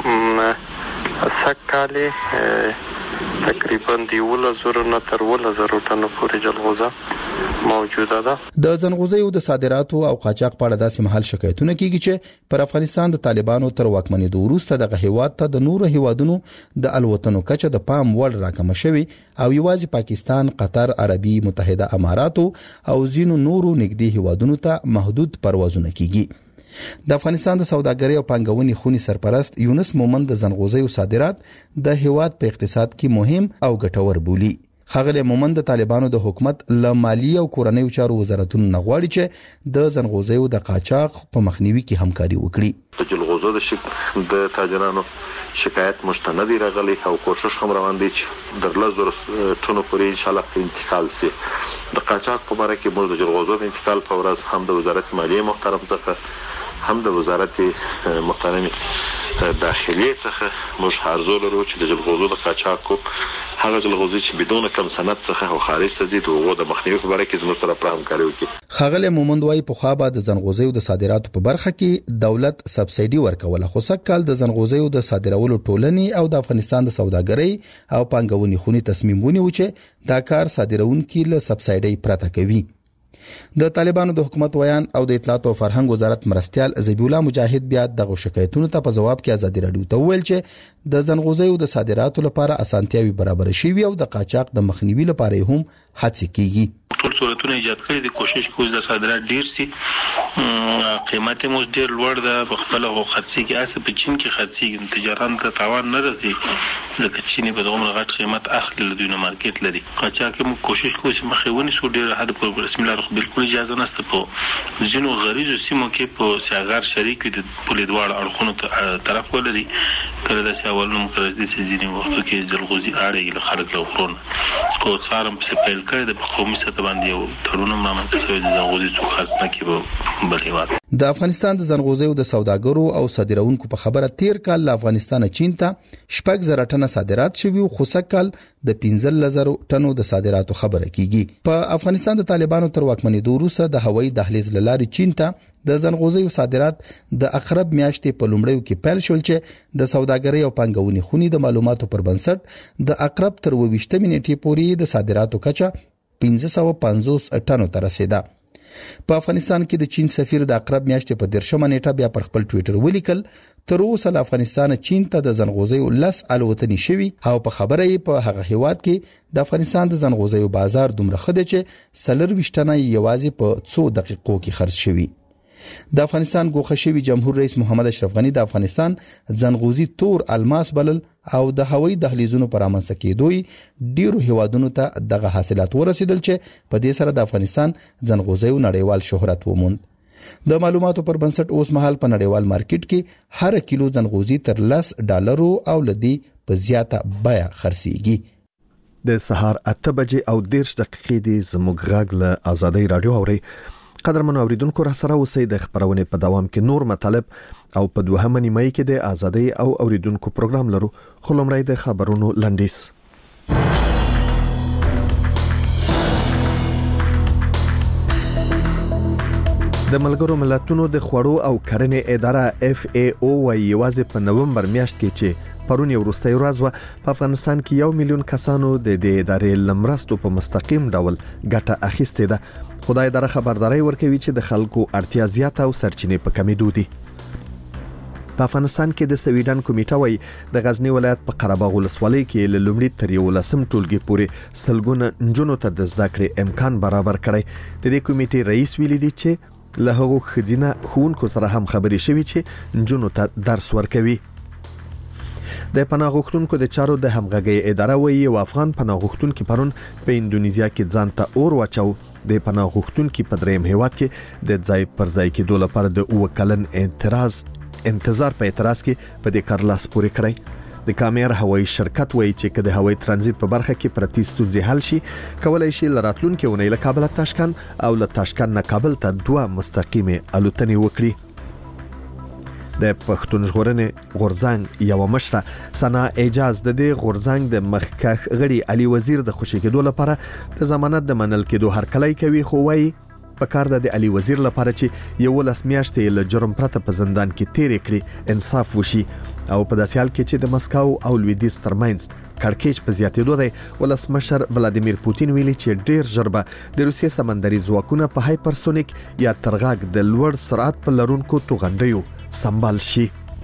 سکهال تقریبا د یولس زره نه تر ولس زره ټنو پورې جلغوزه موجوده ده. د ځنغوزیو د صادراتو او قاچاق په اړه داسې محل شکایتونه کیږي چې پر افغانستان د طالبانو تر واکمنېدو وروسته دغه هیواد ته د نورو هیوادونو د الوتنو کچه د پام وړ راکمه شوې او یوازې پاکستان، قطر، عربي متحده اماراتو او ځینو نورو نږدې هیوادونو ته محدود پروازونه کیږي. د افغانستان د سوداګرۍ او پانګونې خونی سرپرست یونس مومند د ځنغوزیو صادرات د هیواد په اقتصاد کې مهم او ګټور بولي. خاغله مومند د طالبانو د حکومت له مالیه او کورنیو چارو وزارتونو نغواړي چې د ځنغوزیو د قاچاق په مخنیوي کې همکاري وکړي. د جلغوزو د شک د تاجرانو شکایت مستند راغلي او کوشش هم روان دي چې د لزر ټونو پورې ان شاء الله انتقال سي. د قاچاق په اړه کې موږ د جلغوزو د انتقال په ورځ هم د وزارت مالیه محترم څخه هم د وزارت محترم داخلي څخه موږ هرزو لرو چې د جلغوزو د قاچاقو هغه جلغوزي چې بدون کم سند څخه او خارج ته ځي دغه د مخنیوي په اړه کې زموږ سره په همکاري وکړي. خاغله مومند وايي په خوا به د ځنغوزیو د صادراتو په برخه کې دولت سبسایډي ورکوله، خو سکهال د ځنغوزیو د صادرولو ټولنې او د افغانستان د سوداګرۍ او پانګونې خونی تصمیم ونیو چې دا کار صادرونکو له سبسایډي پرته کوي. د طالبانو د حکومت ویان او د اطلاعات او فرهنګ وزارت مرستيال زبیح الله مجاهد بیا دغه شکایتونو ته په جواب کې ازادي رادیو ته ویل چې د ځنغوزیو د صادراتو لپاره اسانتیاوي برابر شي او د قاچاق د مخنیوي لپاره هم هڅې کیږي. ټول صورتونه ایجاد کړي د کوشش کوي د صادرات ډیر سي، قیمت مو ډیر لوړ ده، په خپل او خرڅي کې اسه په چین کې خرڅي تجارت ته تاوان نه رسي ځکه چین په دغه غټ قیمت اخلي له دوی مارکیټ لري. قاچاق مو کوشش کوي چې مخېونی سو ډیر حد په رسمي لار بالکل اجازه نشته. په ځینو غریزو سیمو کې په سیاغار شریک د پولیدوال اړخونو طرف ولري کله د سیاولونو مترجدي چې ځینې وختو کې جلغوزي اړې له خلک له غرونه او څارم په پیل کړی د قومي سطح باندې یو تړون رامنځته شوی د زنغوزي څو خرڅ نه کیږي بل هیواد. د افغانستان د زنغوزیو د سوداګرو او صادرونکو په خبره تیر کال له افغانستان چین ته شپږ زره ټنه صادرات شوي او خو سکل د پنځه زره ټنو د صادراتو خبره کیږي. په افغانستان د طالبانو تر واکمنېدو وروسته د هوایي دهلیز لارې چین ته د زنغوزیو صادرات د اقرب میاشتې په لومړیو کې پیل شول چې د سوداګرۍ او پانګونې خونې د معلوماتو پر بنسټ د اقرب تر ویشتمې نیټې پورې د صادراتو کچه پنځه سوه پنځوس ټنو ته رسیده. په افغانستان کې د چین سفیر د اقرب میاشتې په دیرشمه نیټه بیا پر خپل ټوئیټر ولیکل تر اوسه له افغانستان چین ته د زنغوزیو لس الوتنې شوي او په خبره یې په هغه هیواد کې د افغانستان د زنغوزیو بازار دومره ښه دی چې څلورویشت ټنه یوازې په څو دقیقو کې خرڅ شوي. د افغانستان ګوښه شوي جمهور رئیس محمد اشرف غنی د افغانستان زنغوزي تور الماس بلل او د هوایي دهلیزونو پر امنځته کېدو ډیرو هیوادونو ته دغه حاصلات ورسېدل چې په دې سره د افغانستان زنغوزیو نړیوال شهرت وموند. د معلوماتو پر بنسټ اوس مهال په نړیوال مارکیټ کې هر کیلو زنغوزي تر لس ډالرو او لدی په زیاته بیه خرڅيږي. د سهار اته بجې او دیرش دقیقې د زموږ غږ له آزادۍ رادیو اوري. قدرمنو اوریدونکو را سره اوسئ. د خبرونې په دوام کې نور مطالب او په دوهمه نیمه کې د آزادۍ او اوریدونکو پروګرام لرو. خو لومړی د خبرونو لنډیز. د ملګرو ملتونو د خوړو او کرنې اداره اف ای او وايي یوازې په نومبر میاشت کې چې پرون یو وروستۍ ورځ و په افغانستان کې یو میلیون کسانو د دې ادارې لمرستو په مستقیم ډول ګټه اخیستې ده. خدای دغه خبرداري ورکوي چې د خلکو اړتیا زیاته او سرچینې په کمیدو دي. په افغانستان کې د سویډن کمیټه وايي د غزنی ولایت په قرهباغ ولسوالۍ کې له لومړي تر یولسم ټولګي پورې سلګونه نجونو ته د زده کړې امکان برابر کړي. د دې کمیټې رئیس ویلي دی چې له هغو خزینه ښوونکو سره هم خبرې شوي چې نجونو ته درس ورکوي. د پناه غوښتونکو د چارو د همغږۍ اداره وايي او افغان پناه غوښتونکو پرون په اندونیزیا کې ځان ته اور واچو. د پناه غوښتونکو په دریم هیواد کې د ځای پر ځای کېدو لپاره د اوه کلن اعتراض انتظار په اعتراض کې په دې کار لاس پورې کړی. د کامیر هوایي شرکت وایي چې کله د هوایي ترانزیت په برخه کې پرتی ستونزې حل شي کولای شي لراتلونکو اونۍ له کابل تاشکند او له تاشکند نه کابل ته دوه مستقیمه الوتنې وکړي. د پښتون ژغورنې غورځنګ یو مشره سنا اعجاز د دې غورځنګ د مخکخ غړي علي وزیر د خوشی کېدو لپاره د ضمانت د منل کېدو هرکلی کوي. خو وايي په کار د علي وزیر لپاره چې یو لاس میاشتې له جرم پرته په زندان کې تیر کړي انصاف وشي او په داسې حال کې چې د مسکو او لویدیز ترمنځ کړکېچ په زیاتېدو دی. ولسمشر ولادیمیر پوتین ویلي چې ډیر ژر به د روسیې سمندري ځواکونه په هایپرسونیک یا ترغاګ د لوړ سرعت په لرونکو توغندیو سنبال شي.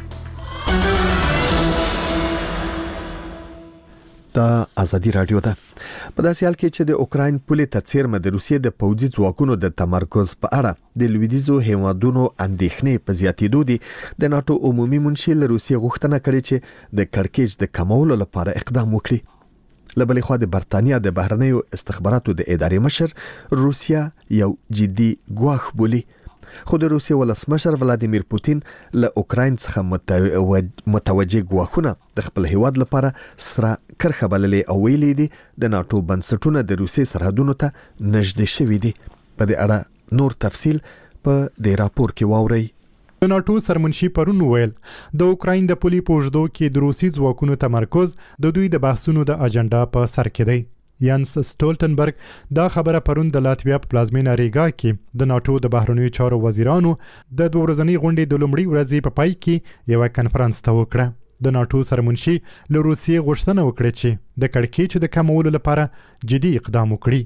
دا ازادي رادیو ده. په داسې حال کې چې د اوکراین پولې ته څیرمه د روسیې د پوځي ځواکونو د تمرکز په اړه د لویدیزو هیوادونو اندېښنې په زیاتېدو دي. د ناتو عمومي منشي له روسیې غوښتنه کړې چې د کړکېچ د کمولو لپاره اقدام وکړي. له بلې خوا د برتانیا د بهرنیو استخباراتو د ادارې مشر روسیا یو جدي ګواښ بولي. خو د روسیې ولسمشر ولادیمیر پوتین له اوکراین څخه متوجه ګواښونه د خپل هیواد لپاره سره کرخه بللې او ویلي دي د ناتو بنسټونه د روسیې سرحدونو ته نږدې شوي دي. په دې اړه نور تفصیل په دې راپور کې واورئ. د ناتو سرمنشي پرون ویل د اوکراین د پولي پوجدو کې د روسي ځواکونو تمرکز د دوی د بحثونو د اجنډا په سر کې دی. یانس سټولټنبرګ دا خبره پرون د لاتویا په پلازمینه ریګا کې د ناتو د بهرنیو چارو وزیرانو د دوه ورځنۍ غونډې د لومړۍ ورځې په پای کې یو کانفرنس ته وکړه. د ناتو سرمنشي له روسیې غوښتنه وکړه چې د کړکېچ د کمولو لپاره جدي اقدام وکړي.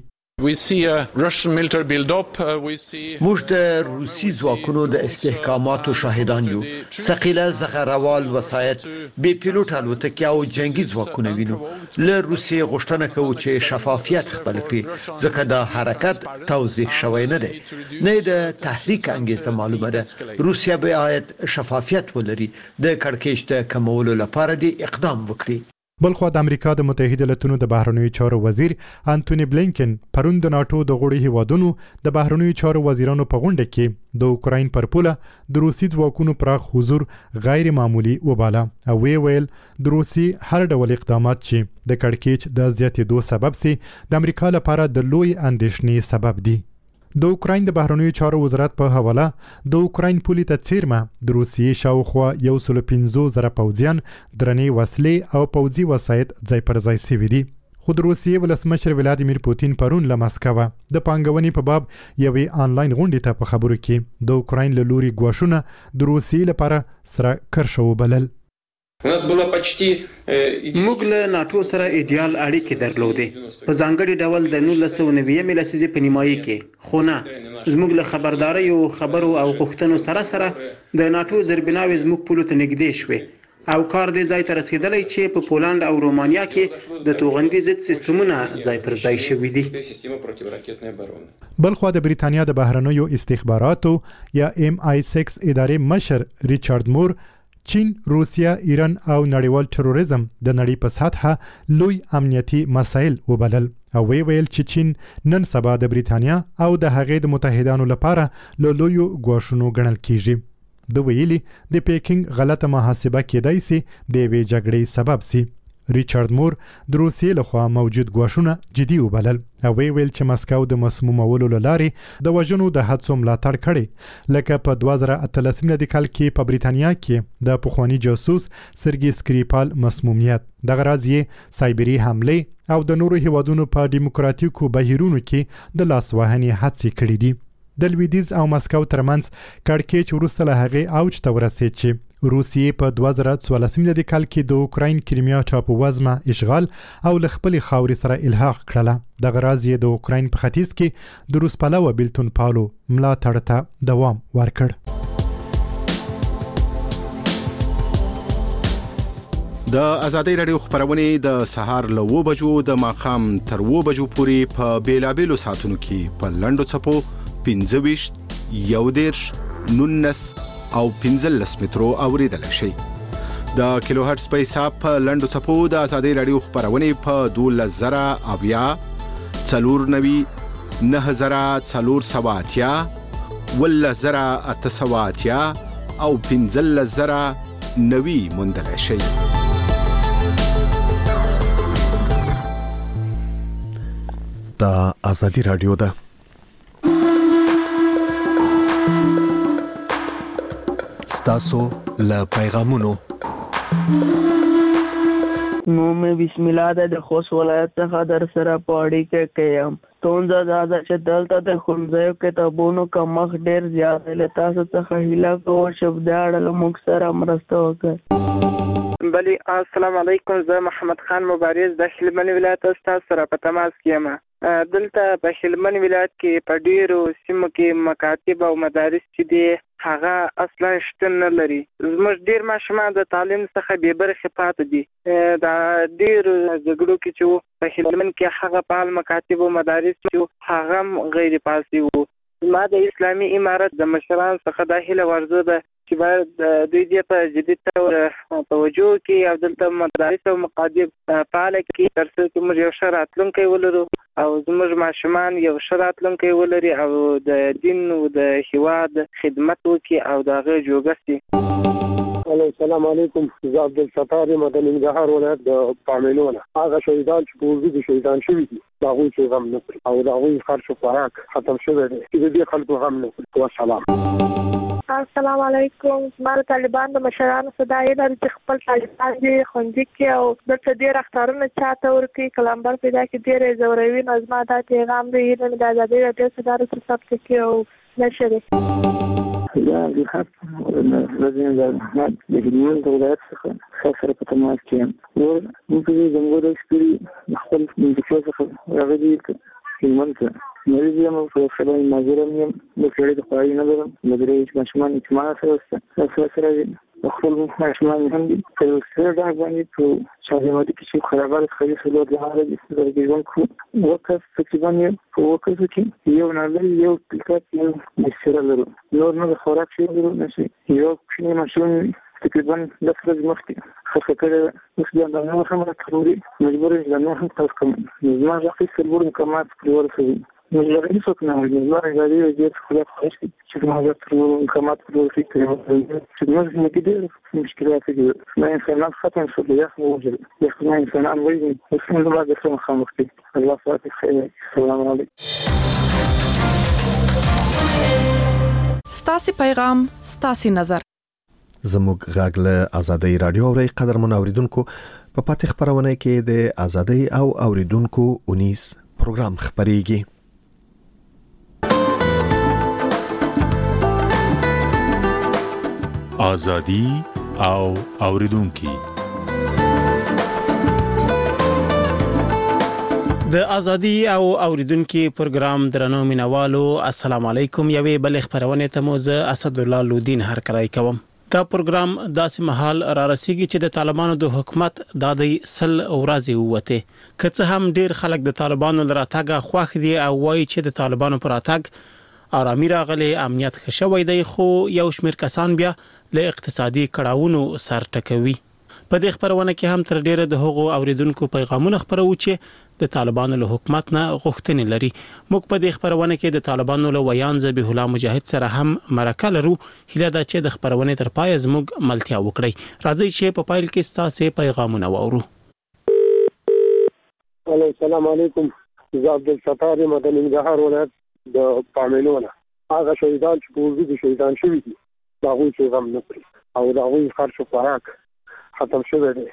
موږ د روسي ځواکونو د استحکاماتو شاهدان یو. ثقيله زغروال وسایط بې پیلوټ الوتکې او جنگي ځواکونه وینو. له روسي غوښتنه کوو چې شفافیت خپل کړي ځکه د حرکت توضیح شوی نه دی. نه د تحریک انګیزه معلومه ده. روسیا باید شفافیت ولري د کړکېچ د کمولو لپاره د اقدام وکړي. بلخو د امریکا د متحده ایالاتونو د بهرنیو چارو وزیر انټونی بلینکن پرون د ناتو د غړي هیوادونو د بهرنیو چارو وزیرانو په غونډه کې د اوکراین پر پوله د روسي ځواکونو پراخ حضور غیر معمولی وباله او وی ویل د روسي هر ډول اقدامات چې د کړکېچ د زیاتېدو سبب سي د امریکا لپاره د لوی اندېښنې سبب دي. د اوکراین د بهرنیو چارو وزارت په حواله د اوکراین پولې ته څیرمه د روسیې شاوخوا یو سل پنځوس زره پوځیان درنې وسلې او پوځي وسایط ځای پر ځای سوي دي. خو د روسیې ولسمشر ولادیمیر پوتین پرون له مسکوه د پانګونې په باب یوې آنلاین غونډې ته په خبرو کې د اوکراین له لوري ګواښونه د روسیې لپاره سره کرښه وبلل. موږ له ناتو سره ایډیال اړیکې درلودې په ځانګړي ډول د نولس سوه نوي لسیزې په نیمایي کې، خو نه زموږ له خبرداري او خبرو او غوښتنو سره سره د ناتو زربناوي زموږ پولو ته نږدې شوې او کار دې ځای ته رسیدلی چې په پولند او رومانیا کې د توغندي ضد سیستمونه ځای پر ځای شوي دي. بلخوا د بریتانیا د بهرنیو استخباراتو یا ایم آی سکس ادارې مشر ریچارډ مور چین، روسیا، ایران او نړیوال تروریزم د نړۍ په سطحه لوی امنیتي مسایل وبلل او وی ویل چې چین نن سبا د بریتانیا او د هغې د متحدانو لپاره له لویو ګواښونو ګڼل کیږي. د ویلي د پیکینګ غلطه محاسبه کېدای سي د یوې جګړې سبب سي. ریچارډ مور د روسیې لخوا موجود ګواښونه جدي وبلل او وی ویل چې مسکو د مسمومولو له لارې د وژنو د حادثو ملاتړ کړی، لکه په دوه زره اتلسم میلادي کال کې په بریتانیا کې د پخواني جاسوس سرګي سکریپال مسمومیت. دغه راز یې سایبري حمله او د نورو هیوادونو په دیموکراتیکو بهیرونو کې د لاسوهنې هڅې کړې دي. د لویدیز او مسکو ترمنځ کړکېچ وروسته له هغې اوج ته ورسېد چې روسیې په دوه زره څوارلسم میلادي کال کې د اوکراین کریمیا ټاپووزمه اشغال او له خپلې خاورې سره الحاق کړله. دغه راز یې د اوکراین په ختیځ کې د روس پلوه بیلتون پالو ملاتړ ته دوام ورکړ. د ازادۍ راډیو خبرونه د سهار له اوه بجو د ماښام تر اوه بجو پورې په بیلابېلو ساعتونو کې په لنډو څپو پنځه ویشت، یو دېرش، نولس او پنځلس مترو اوریدل شي. د کیلو هرتز په حساب په لنډو څپو د ازادۍ راډیو خبرونه په دولس زره اویا، څلور نوي، نه زره څلور سوه اتیا، ولس زره اته سوه اتیا او پنځلس زره نوي موندل شي. د ازادۍ راډیو ده. ستاسو له پیغامونو نو مې بسم الله د خوست ولایت څخه در سره په اړیکه کې یم. ستونزه دا ده چې دلته د ښوونځیو کتابونو کمښت ډېر زیات دی. له تاسو څخه هیله کوم چې په دې اړه موږ سره مرسته وکړئ. بلی السلام علیکم، زه محمد خان مبارز د هلمند ولایت ستاسو سره په تماس کې یم. دلته په هلمند ولایت کې په ډیرو سیمو کې مکاتب او مدارس چې دي هغه اصلا شتون نه لري. زموږ ډیر ماشومان د تعلیم څخه بې برخې پاتې دي. دا ډیر جګړو کې چې په هلمند کې هغه فعال مکاتب او مدارس چې هغه غیر فعال وو. ما د اسلامي امارت د مشران څخه د هیله ورزو ده چې باید دوی دې په جدي تور توجه کې او دلته مدارس او مکاتب فعال کړي تر څو چې موږ یو ښه راتلونکی ولرو او زموږ ماشومان یو ښه راتلونکی ولري او د دین او د هیواد خدمت وکړي او د هغه جوګه سي. السلام علیکم، زه عبدالستار یم د ننګرهار ولایت د پاملونه. هغه شهیدان چې په وجود شهیدان شوي دي د هغوی چې غم نه کړي او د هغوی خرچ و خوراک ختم شوی دی چې د دې خلکو غم نه کړي. والسلام. السلام علیکم. ما د طالبان د مشرانو صدا یې لري چې خپل طالبان دې خوندي کړي او دلته ډېر اختارونه چاته ورکړي، کلمبر پیدا کړي، ډېر زوروي. نو زما دا پیغام دی چې د ازادۍ راډیو صدا رسو ثبت کړي او نشري. یا د حق رزين د هلمند د ولایت څخه سره په تماس کې یم. نو موږ د زموږ د سپری خپل منځکو څخه راغلي هلمند ته مریض یم او په خبرې ناظرم یم. د کړي د خواري نه لرم. د درې ماشومان اجتماع سره سره سره خپل ماشومان هم دي چې سره دا باندې په شاهمادي کې چې خرابات خري سلو د هغه د سترګې کو وکړ تقریبا په وکړ چې یو نه لري یو پلیټ یو د سره لرو نور نه خوراک شي لرو نشي یو شنه ماشوم تقریبا د څلور مخکې خاصه کړه مسلمان د نور هم تروري مجبور دي نو هم تاسو کوم نظام ځکه سرور مکمات کړو ورسوي نو لري څوک نه وي نو راځي چې خپل خاص چې موږ ترور مکمات کړو چې موږ نه کېږي مشکلات دي نه انسان ختم شو دی خو موجود یو نه انسان وایي چې موږ د څه مخامخ دي الله فاتح خیر السلام علیکم ستاسي پیغام ستاسي نظر زموږ غږ له ازادي رادیو او قدرمن اوریدونکو په پاتې خبرونه کې د ازادي او اوریدونکو اونیس پروګرام خبريږي. ازادي او اوریدونکو د ازادي او اوریدونکو پروګرام درنو مینوالو السلام علیکم. یوې بل خبرونه ته موزه اسد الله لودین هر کړای کوم. دا پروګرام داسې محل را رسیږي چې د طالبانو د حکومت د دې سل ورځې وته که څه هم ډیر خلک د طالبانو لراتګه خوښ دي او وایي چې د طالبانو پر اتګ آرامي راغلي امنیت خښوي دی خو یو شمېر کسان بیا له اقتصادي کړهونو سر ټکوي. په دې خبرونه کې هم تر ډیره د هغو اوریدونکو پیغامونه خبرو چې د طالبانو له حکومت نه غوښتنې لري. موږ په دې خبرونه کې د طالبانو له ویان ذبیح الله مجاهد سره هم مرکه لرو. هیله ده چې د خبرونه تر پای زموږ ملتیا وکړي. راځي چې په پایل کې تاسو پیغامونه واورو. السلام علیکم. زه عبد الستار مدني نګهار ولایت د پامینونه هغه شهیدان چې په وجود شهیدان شوي دي دا غوي چې غم نه پري او دا غوي خرچ خوراک ختم شوی دی.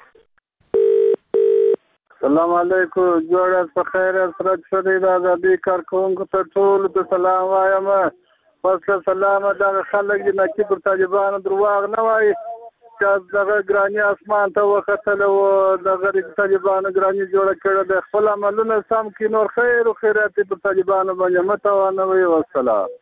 السلام علیکم. جوړه په خیر سره شوی دا د کارکونکو ته ټول د سلام وایم. پس سلام دا خلک د نکی پر طالبانو درواغ نه وایي چې دغه ګرانی اسمان ته وختل او دغه طالبانو ګرانی جوړ کړل د خپل عملونه سم کې نور خیر او خیرات پر طالبانو باندې متوانه وي. والسلام.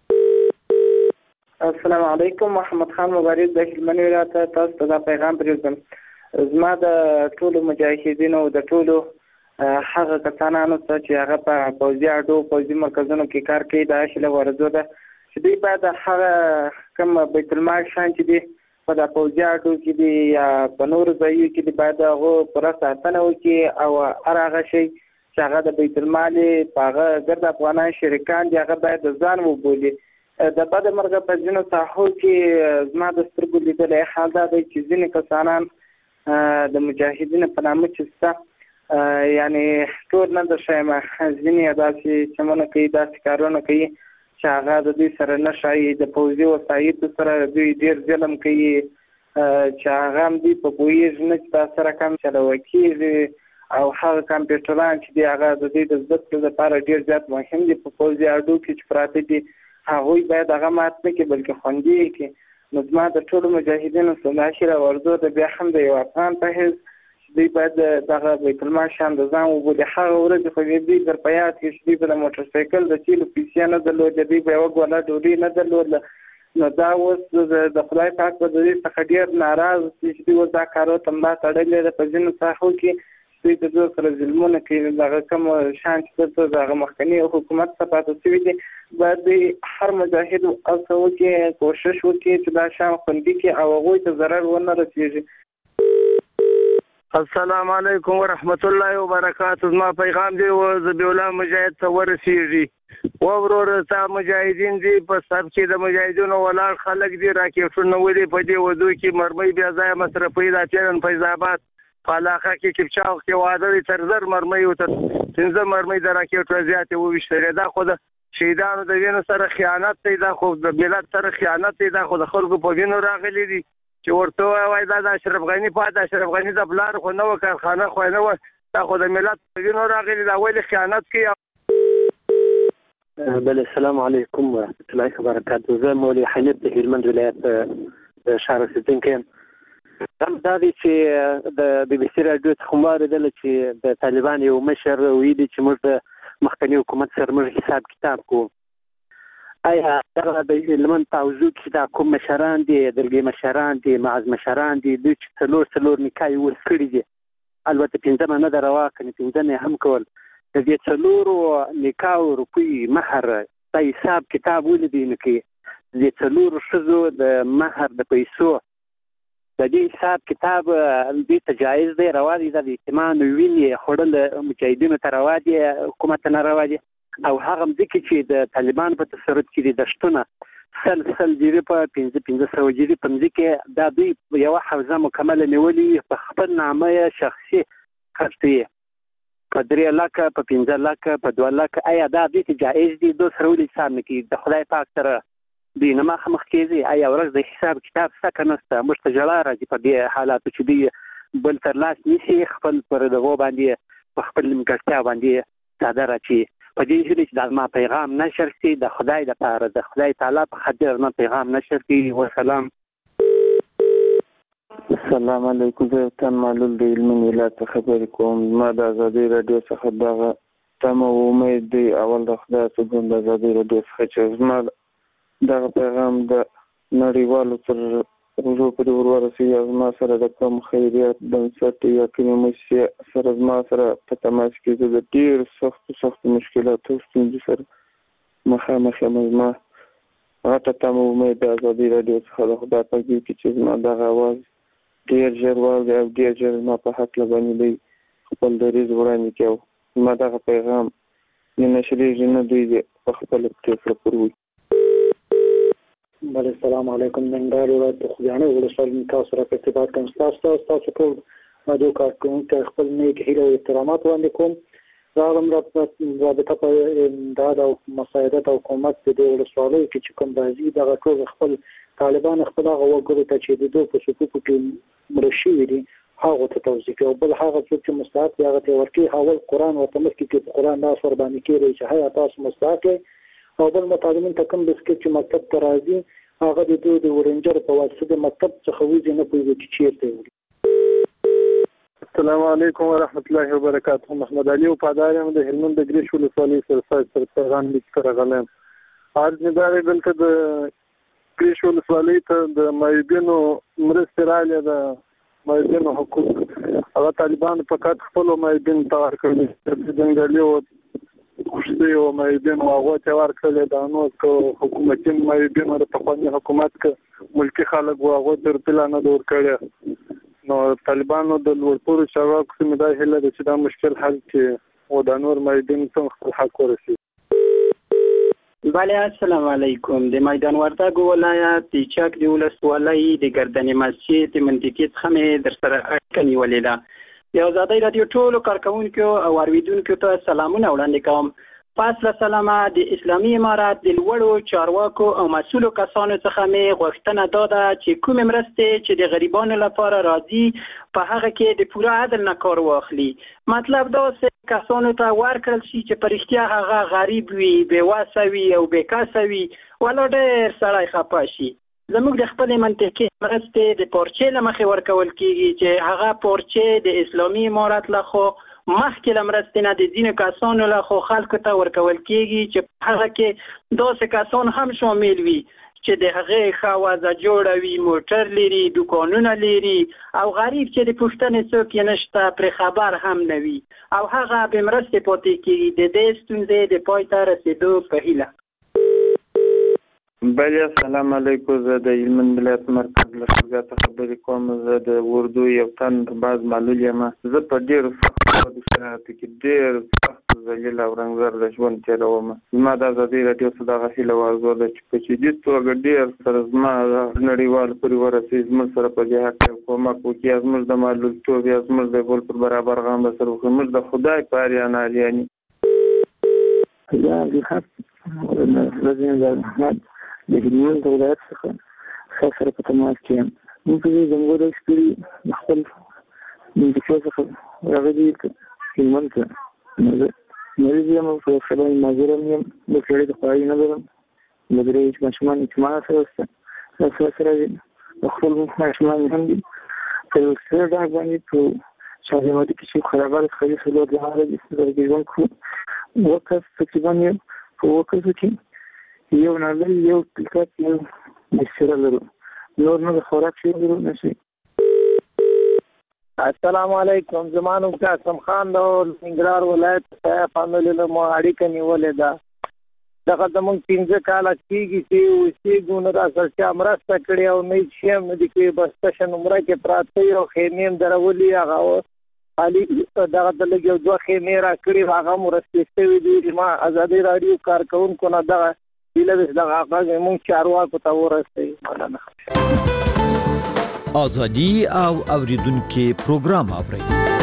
السلام علیکم. محمد خان مبارز د هلمند ولایت تاسو ته دا پیغام پرېږدم. زما د ټولو مجاهدینو د ټولو هغه کسانانو ته چې هغه په پوځي اډو پوځي مرکزونو کې کار کوي دا شله ورزو ده چې دوی باید هغه کوم بیت المال شان چې دی په د پوځي اډو کې دی یا په نور ځایو کې دی باید هغه پر ساتنه وکړي او هر هغه شی چې هغه د بیت المال په هغه ګرد افغانان شریکان دی هغه باید ځان وبولي. د بد مرغه په ځینو ساحو کې زما د سترګو لیدلې حال دا دی چې ځینې کسانان د مجاهدینو په نامه چې ستا یعنی ټول نه د شایم ځینې داسې چمونه کوي داسې کارونه کوي چې هغه د دوی سره نه شایي د پوځي وسایطو سره دوی ډېر ظلم کوي چې هغه هم دوی په پوهېږي نه چې دا سره کم چلوه کېږي او هغه کمپیوټران چې دي هغه د دوی د زده کړو لپاره ډېر زیات مهم دي په پوځي اډو کې چې پراته دي هغوی باید هغه مات نه کړي بلکې خوندي یې کړي. نو زما د ټولو مجاهدینو سلاشي راورځو د بیا هم د یو افغان په حیث چې دوی باید دغه بیت المال شان د ځان وبولي. هغه ورځې خو دوی در په یاد کې چې دوی به د موټرسایکل د تیلو پیسې نه درلودې دوی به یوه ګوله ډوډۍ نه درلودله. نو دا اوس د خدای پاک به د دوی څخه ډېر ناراض دي چې دوی اوس دا کارو ته ملا تړلې ده په ځینو ساحو کې دوی د دوی سره ظلمونه کوي. دغه کوم شان چې دلته د هغه مخکني حکومت څخه پاتې شوي دي باید دوی هر مجاهد هڅه وکړي کوشش وکړي چې دا شان خوندي کړي او هغوی ته ضرر ونه رسېږي. السلام علیکم ورحمت الله وبرکاته. زما پیغام دی ذبیح الله مجاهد ته ورسېږي. و ورور تا مجاهدین دي په سب کې د مجاهدینو ولاړ خلک دي راکېټونه ولې په دې ودو کې مرمۍ بیا ځای مصرفوي دا چیرن فیض آباد په علاقه کې کپچاو کې واده دي تر زر مرمۍ او تر پنځه مرمۍ د راکېټو زیاتې وویشتلې. دا خو د شهیدانو د وینو سره خیانت دی. دا خو د ملت سره خیانت دی. دا خو د خلکو په وینو راغلي دي چې ورته وایي دا د اشرف غني پات اشرف غني د بلار خو نه و کارخانه خو نه و دا خو د ملت په وینو راغلي. دا ولې خیانت کوي؟ بل السلام علیکم ورحمت الله وبرکاته. زه مولوي حنیف د هلمند ولایت شهر اوسیدونکی یم. دا دی چې د بي بي سي راډیو څخه مو اورېدل چې د طالبان یو مشر ویلي چې موږ د مخکني حکومت سره موږ حساب کتاب کوو. آیا دغه د هلمند په حوزو کې دا کوم مشران دي دلګي مشران دي معز مشران دي دوی چې څلور څلور نکاح ول کړي دي البته پنځمه نه دروا کني پنځمه هم کول د دې څلورو نکاح روپی مہر د حساب کتاب ول دي نکي د څلورو شزو د مہر د پیسو د دې حساب کتاب دې تجایز دی روا دي د اجتماع ویني خړل مجاهدینو ته روا دي حکومت نه روا دي او هغه ځکه چې د طالبان په تصرف کې د شتونه سل سل جری په پنځه پنځه سو جری په ځکه دا دوی یو حوزه مکمله نیولې په خپل نامه شخصي خرڅي په درې لکه په پنځه لکه په دوه لکه آیا دا دې جایز دي دوه سره ولې حساب نه کوي د خدای پاک سره دوی نه مخ مخ کېږي آیا ورځ د حساب کتاب څه کنهسته مستجلا راځي په دې حالاتو چې دی بل تر لاس نشي خپل پر دغه باندې په خپل مکستیا باندې ساده راچی په دې چې د ما پیغام نشر شي د خدای د پاره د خدای تعالی په خاطر نه پیغام نشر شي والسلام. السلام علیکم زه تن معلول د علمي ولایت خبرې کوم. ما د ازادي رادیو څخه دغه تم امید دی اول د خدای څخه د ازادي رادیو څخه چې زما دغه پیغام د نړیوالو تر روزو په ورورسي زما سره د کوم خیریات بنسټ یا کومه مؤسسه سره زما سره په تماس کې د ډیر سخت سخت مشکلاتو ستونزې سره مخامخ یم. زما هغه تم امید د ازادي رادیو څخه د خدای په دې کې چې زما دغه आवाज ډیر ژر واوري او ډیر ژر ما په حق لبني دی خپل دریز وړاندې کوي. ما دغه پیغام نه نشریږي نه دوی په خپل پریکړه پروي. بله السلام علیکم ننګرهار ولایت د خوږیاڼي ولسوالۍ تاسو سره په ارتباط کوم. تاسو تاسو ټول رادیو کارکونکو خپل نیک هیله او احترامات وړاندې کوم. راغلم رابطه په امداد او مساعدت او کومک د دې ولسوالۍ کې چې کوم راځي دغه ټول خپل طالبان خپل هغه وګړو ته چې د دوی په صفوفو کې مرشي دي هغه ته توضیح او بل هغه څوک چې مستحق هغه ته ورکی حواله قرآن او تمسک کې قرآن لاس ور باندې کېږي چې هغه تاسو مستحق او بل مطالبین ته کوم بسکټ چې مکتب ته راځي هغه د دوی د ورنجر په واسطه د مکتب څخه وځي نه پوهیږي چې چیرته وي. السلام علیکم ورحمت الله وبرکاته. محمد علي وفادار یم د هلمند د ګریش ولسوالۍ سره سره پیغام لیک سره غلم. عرض مې دا دی دلته د ګریش ولسوالۍ ته د مایبینو مرستې راغلې د مایبینو حقوق هغه طالبان فقط خپل مایبین تار کړل چې څنګه له خوشتي او مایبین هغه ته ورکړل د نو حکومتي مایبین د پخوانی حکومت ک ملکی خلک هغه تر پلان دور کړي نو طالبانو د لوړپوړو چارواکو سمې دا هله چې دا مشکل حل کړي او د نور مایبین څنګه خپل حق ورسي. بله السلام علیکم. د میدان وردګ ولایت د چک د ولسوالۍ د ګردن مسجد منطقې څخه مې در سره اړیکه نیولې ده. د ازادۍ رادیو ټولو کارکونکو او اوریدونکو ته سلامونه وړاندې کوم. پس له سلامه د اسلامي امارات د لوړو چارواکو او مسؤلو کسانو څخه مې غوښتنه دا ده چې کومې مرستې چې د غریبانو لپاره راځي په هغه کې د پوره عدل نه کار واخلي. مطلب دا چې کسانو ته ورکړل شي چې په رښتیا هغه غریب وي بېوسه وي او بېکسه وي ولا ډېر سړی خفه شي. زموږ د خپلې منطقې مرستې د پارچې له مخې ورکول کېږي چې هغه پارچې د اسلامي امارات له خوا مخکې له مرستې نه د ځینو کسانو له خوا خلکو ته ورکول کېږي چې هغه کې داسې کسان هم شامل وي چې د هغې ښه وضع جوړه وي موټر لري دوکانونه لري او غریب چې د پوښتنې څوک یې نشته پرې خبر هم نه وي او هغه بې مرستې پاتې کېږي. د دې ستونزې د پای ته رسېدو په هیله. بله السلام علیکم. زه د هلمند ولایت مرکز له شلګا څخه خبرې کوم. زه د اردو یو تن باز معلول یم. زه په ډېرو سختو شرایطو کې ډېر سخت ذلیل او رنځور د ژوند تېروم. زما د ازادۍ راډیو څخه دغه هیله او ارزو ده چې په جدي توګه ډېر سره زما نړیوال پورې ورسي زموږ سره په دې حق کومک وکړي زموږ د معلولتوب یا زموږ د بل پر برابر غم سره وکړي زموږ د خدای په اړیان اړیاني. یا الحق رضی احمد د هلمند ولایت څخه سره په تماس کې یم. موږ په زموږ د سپری خپل منطقې څخه راغلي هلمند ته مریض یم او په خبرې ناظر یم. د سړي د خواري نه لرم د درې ماشومان اجتماع سره سره سره سره د خپل ماشومان هم دي په سره دا باندې په شاهماتي کې چې خرابه خالي سلوات لاره د سترګې ژوند کوو وکړ تقریبا په وکړ چې یو نظر یو تلکات یو بسره لرو نور نه خوراک شي لرو نشي. السلام علیکم. زمانو قاسم خان د ننګرهار ولایت په فامیل له مو اړیکه نیولې ده. دغه زمونږ پنځه کاله کېږي چې اوسېږو نه راسره چا مرسته کړې او نه چې هم نه دي کړې بس تشه نمره کې پراته یو خیمې هم درولي هغه خالي دغه د لږ یو دوه خیمې راکړي هغه هم ورسپې شوي دي ما ازادي راډیو کارکوونکو نه دغه هیله وس دغه غږ زمونږ چارواکو ته ورسوي. ازادي او اوریدونکو پروګرام اوري.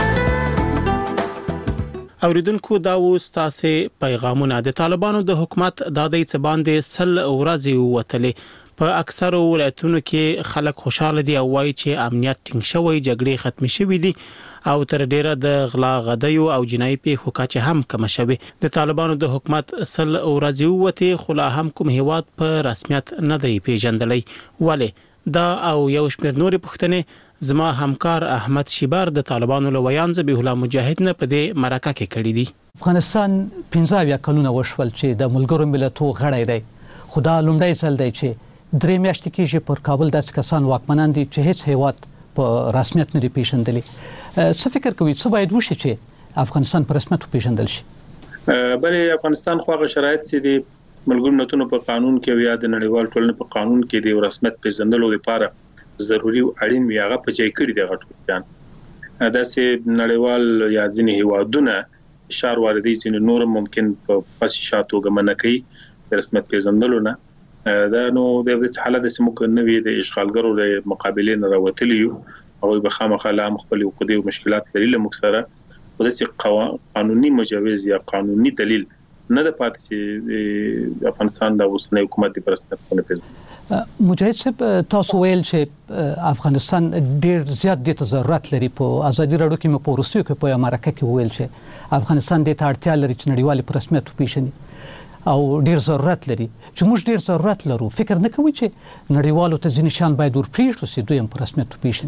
اوریدونکو دا وستاسه پیغامونه د طالبانو د حکومت د دې څه باندې سل ورځې وتلې په اکثر ولایتونو کې خلک خوشاله دي او وایي چې امنیت ټینګ شوی جګړې ختم شوې دي او تر ډیره د غلا غدیو او جنایي پیښو کچه هم کم شوی. د طالبانو د حکومت سل ورځې وته خلا هم کوم هیواد په رسمیت نه دی پیژندلې ولی دا او یو شمېر نور پښتنې زما همکار احمد شیبار د طالبانو لویان ذبیح الله مجاهد نه په دې مرکه کې کړی دي. افغانستان پنځه کلونه وشول چې د ملګرو ملتونو غړی دی خو دا لومړی ځل دی چې درې میاشتې کېږي پر کابل داسې کسان واکمنان دي چې هیڅ هیواد په رسمیت نه دی پیژندلی. څه فکر کوي څه باید وشي چې افغانستان په رسمیت پیژندل شي؟ بلې افغانستان خو هغه شرایط چې د ملګرو ملتونو په قانون کې یا د نړیوال ټولنې په قانون کې د رسمیت پیژندلو لپاره ضروري او اړین وي هغه په ځای کړی دی غټوان دا سه نړیوال یا ځینې هیوادونه اشاره واردی چې نور ممکن په پاسي شاتو غمنه کوي د رسمیت پیژندلو نه دا نو د دې حالت چې موږ نوې د اشغالګرو د مقابلې نه راوتلی یو او به خامخا لا مخبل او قدي مشکلات لري لمکسره او د قانوني مجوز یا قانوني دلیل نه د پاتې چې افغانستان د اوسنۍ حکومت د پرسپکټیو نه پیژني. مجاهد صاحب تاسو ویل چې افغانستان ډیر زیات د ضرورت لري په ازادي راډیو کې مې پورستیو کې په امریکا کې ویل چې افغانستان د اړتیا لري چې نړیوال په رسمیت پیژني او ډیر ضرورت لري چې موږ ډیر ضرورت لرو. فکر نه کوي چې نړیوالو ته ځینې شان باید ورپریږدو چې دوی هم په رسمیت پیژني؟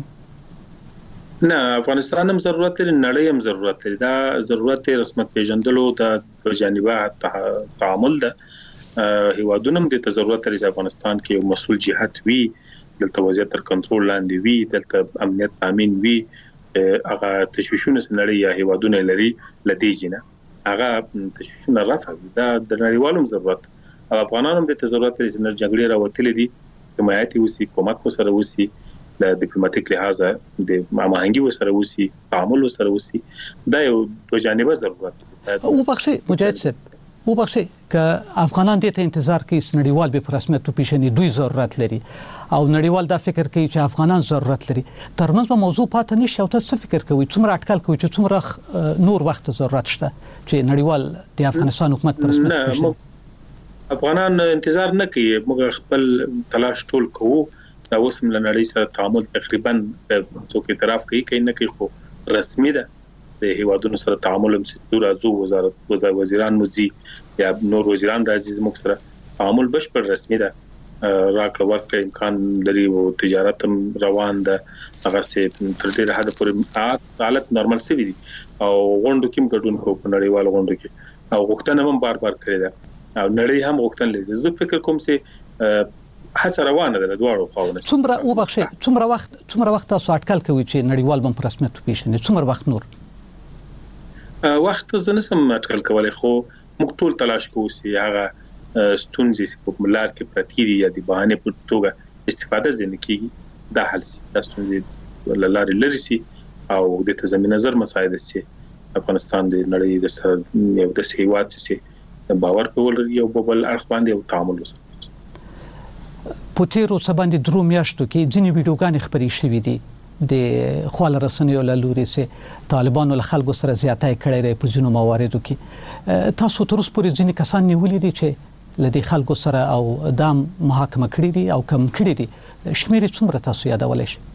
نه افغانستان هم ضرورت لري نړۍ هم ضرورت لري. دا ضرورت رسمیت پیژندلو د جانبه تعامل ده هیوادونه هم د ضرورت لري افغانستان کې یو مسؤل جهت وي دلته وضعیت تر کنټرول لاندې وي دلته امنیت تامین وي هغه تشویشونه سنړي یا هیوادونه لري لدی جنه هغه تشویشونه رافع دا د نړیوالو ضرورت او افغانانو هم د ضرورت لري چې جګړې راوتلې دي حمایت وسی کومک سره وسی د ډیپلوماټیک لحاظه د هماهنګي وسره وسی تعامل وسره وسی دا یو د جانبه ضرورت او بخښي مجاهد صاحب او بخښي ک افغانان دې ته انتظار کوي نړیوال به په رسمیت پیژني دوی ضرورت لري او نړیوال دا فکر کوي چې افغانان ضرورت لري ترمنځ په موضوع پاتې نشي او تاسو فکر کوي څومره اټکل کوي چې څومره نور وخت ضرورت شته چې نړیوال د افغانستان حکومت په رسمیت پیژني؟ افغانان انتظار نه کوي موږ خپل تلاش ټول کوو دا اوس هم لنړۍ سره تعامل تقریبا څوک اعتراف کوي کین نه کوي خو رسمي ده د هیوادونو سره تعامل هم چې راځو وزارت وزیران مزي یا نور وزیران راځي موږ سره تعامل بشپړ رسمي ده راکړه ورکړه امکان لري او تجارت هم روان ده هغه څه تر ډیره حد پورې حالت نورمال سوي دي او غونډو کې ګډون کوو په نړیوال غونډو کې او غوښتنه هم بار بار کړې ده او نړۍ هم غوښتنه لري زه فکر کوم چې هڅه روانه ده دواړو خواونه څومره او بخښي څومره وخت څومره وخت تاسو اټکل کوي چې نړیوال بم په رسمیت پیژني څومره وخت نور وخت زنه سم اټکل کولای خو موږ ټول تلاش کوو چې هغه ستونزې په ملار کې پرتی دي یا د بهانه په توګه استفاده ځنه کیږي دا حل سي د ستونزې لارې لري سي او د تضمین نظر مساعد سي افغانستان د نړۍ د سره یو د سیوات سي باور کول یو بل اړخ باندې او تعامل وسه په تیرو سباندې درو میاشتو کې ځینې ویډیوګانې خبرې شوې دي د خپل رسنیو له لوري چې طالبانو له خلکو سره زیاتای کړی دی په ځینو مواردو کې تاسو تر اوسه پورې ځینې کسان نیولې دي چې له دې خلکو سره او دام محاکمه کړی دي او کم کړی دي شمیر څومره تاسو یادولای شئ؟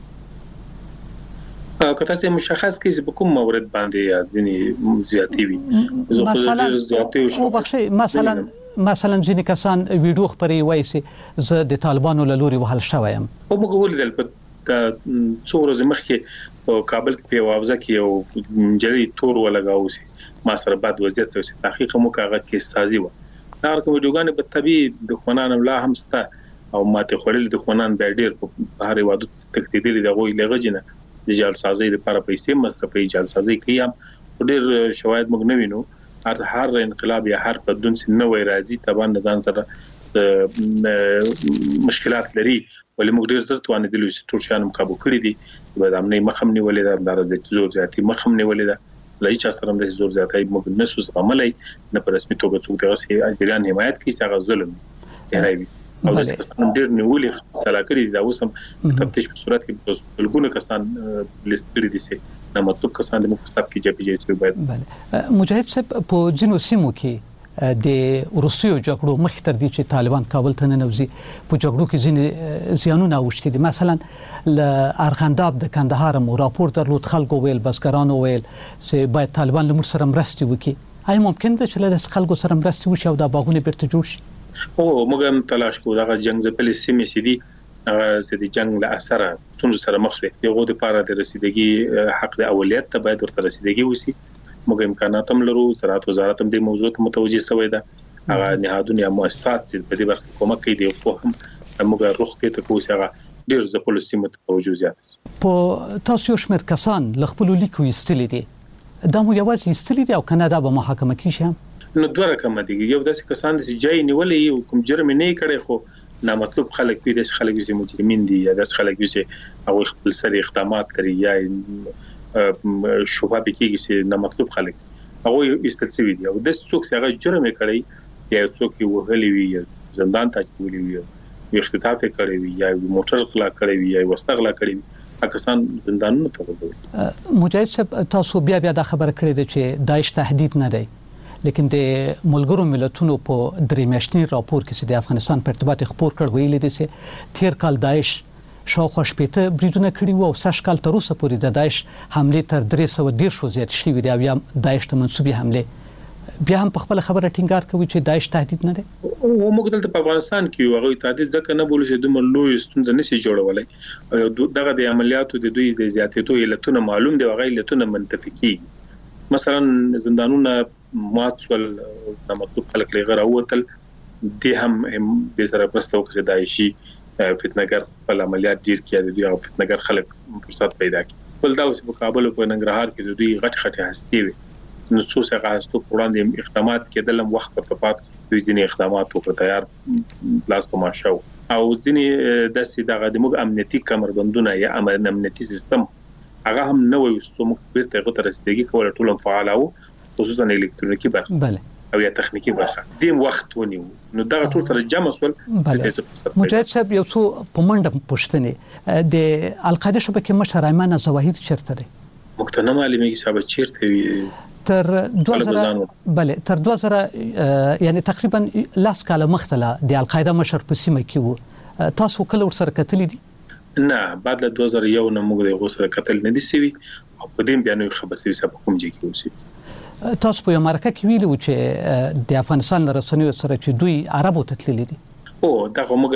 که تاسو مشخص کړئ په کوم مورد باندې ځینې زیاتی وي مثلا او بخښي مثلا مثلا ځینې کسان ویډیو خبري وایي چې زه د طالبانو له لوري وهل شوم خو موږ ولیدل په څو ورځې مخکې په کابل کې په وابزه کې یو جری تور ولګاو سي ما سره بعد وضعیت او تحقیق مو کاغه کې سازي و دا کوم ویډیوګان په طبي دښمنان ولا هم ستا او ماته خورل دښمنان به ډیر په هر وادو تکتیدل د غوي لغجنه د جال سازي لپاره پیسې مصرفي جال سازي کوي هم ډیر شواهد موږ نه وینو هر هر انقلاب یا هر بدون نوې راځي طبعا ځان سره مشکلات لري ولې موږ ډیر زر توانې د لوي ټول شان مقابله کړې دي د امني مخم نیولې ده د راځي زور زیاتی مخم نیولې ده لای چې سره د زور زیاتای موږ نسو زغملای نه په رسمي توګه څوک دغه سي اجران حمایت کوي چې هغه ظلم دی او د څه ډیر نیولې سلاکري دا اوسم تفتیش په صورت کې بلګونه کسان لیستري دي سي نه مطلب کسان د مختصاب کې جبي جي باید بله مجاهد صاحب په جنو سیمو کې د روسیو جګړو مخ تر دې چې طالبان کابل ته ننوځي په جګړو کې ځینې زیانونه اوښتي دي مثلا ل ارغنداب د کندهار مو راپور درلود خلکو ویل بسګرانو ویل چې باید طالبان له موږ سره مرستې وکړي آیا ممکن ده چې له خلکو سره مرستې وشي او دا باغونه بیرته جوړ شي او موږ هم تلاش کوو دا جنگ ځپلې سیمې سي دي چې د جنگ له اثر تون سره مخ شي یو د پاره د رسیدګي حق د اولویت ته باید ورته رسیدګي وسی موږ امکانات هم لرو زراعت وزارت هم د موضوع ته متوجه شوی ده هغه نهادونه یا مؤسسات چې په دې برخه کومک کوي دی خو هم موږ روخ کې ته کوو چې هغه ډیر ځپلو سیمه ته توجه زیات په تاسو یو شمېر کسان له خپل لیکو ایستلي دي دا مو یوازې ایستلي دي او کنه دا به محاکمه کیږي نو دوه رقم دي یو داسې کسان چې جای نیولې یو کوم جرم نه کړي خو نامطلوب خلک وي د خلک وي مجرمین دي یا د خلک وي او خپل سره اقدامات کوي یا شوبه بکیږي چې نامطلوب خلک هغه استلسوي دي او د څوک څنګه جرم کړي یا څوک یو هلي وي زندان ته چولي وي اختطاف کړي وي یا موټر غلا کړي وي یا واستغلا کړي وي پاکستان زندانونو ته وګورئ مجاهد صاحب تاسو بیا بیا د خبره کړې ده چې داعش تهدید نه دی لیکن د ملګرو ملتونو په درې میاشتني راپور کې چې د افغانستان په ارتباط خبر کړ ویل دي چې تیر کال داعش شاوخوا شپېته بریدونه کړي وو او سږ کال تر اوسه پورې د داعش حمله تر درې سوه دېرش زیات شوي دي او یا داعش ته منسوبې حمله بیا هم په خپل خبره ټینګار کوي چې داعش تهدید نه دی او موږ دلته په افغانستان کې یو هغه تهدید ځکه نه بوله چې دومره لوی ستونزه نشي جوړولای دغه د عملیاتو د دوی د زیاتېدو علتونه معلوم دي او هغه علتونه منتفي کیږي مثلا زندانونه ماتول د مطلوب خلک لغیر اوتل دي هم به سره پرستو کې داعشي فتنهګر په عملیات ډیر کې د دوی فتنهګر خلک فرصت پیدا کړي بل دا اوس په کابل او په ننګرهار کې د دوی غټ غټ هستي وي نو څو څنګه هستو وړاندې اقدامات کېدل هم وخت په پات دوی ځینې اقدامات وکړ تیار پلاس په ماشاو او ځینې داسې دغه د موږ امنیتي کمربندونه یا امنیتي سیستم هغه هم نوې وسوم بیرته غوته رسیدګي کول ټول فعال او خصوصا الکترونیکی برخه بله او یا تخنیکی برخه دیم وخت ونیو نو دا ټول سره جمع سول مجاهد صاحب یو څو پمنډ پښتنې د القاعده شبکې مشر ایمان زواهر چیرته دی مقتنع معلومه کې صاحب چیرته تر دوه زره بله تر دوه زره یعنی تقریبا لاس کاله مختله د القاعده مشر په سیمه کې وو تاسو کله ورسره کتلې دي نه بعد له دوه زره یو نه موږ د غوسره قتل نه دي سوي او په دې بیانوي خبر سوي چې په کوم ځای کې اوسي تاسو په امریکا کې ویلو چې د افغانستان رسنیو سره چې دوی عربو ته تللي دي او دا موږ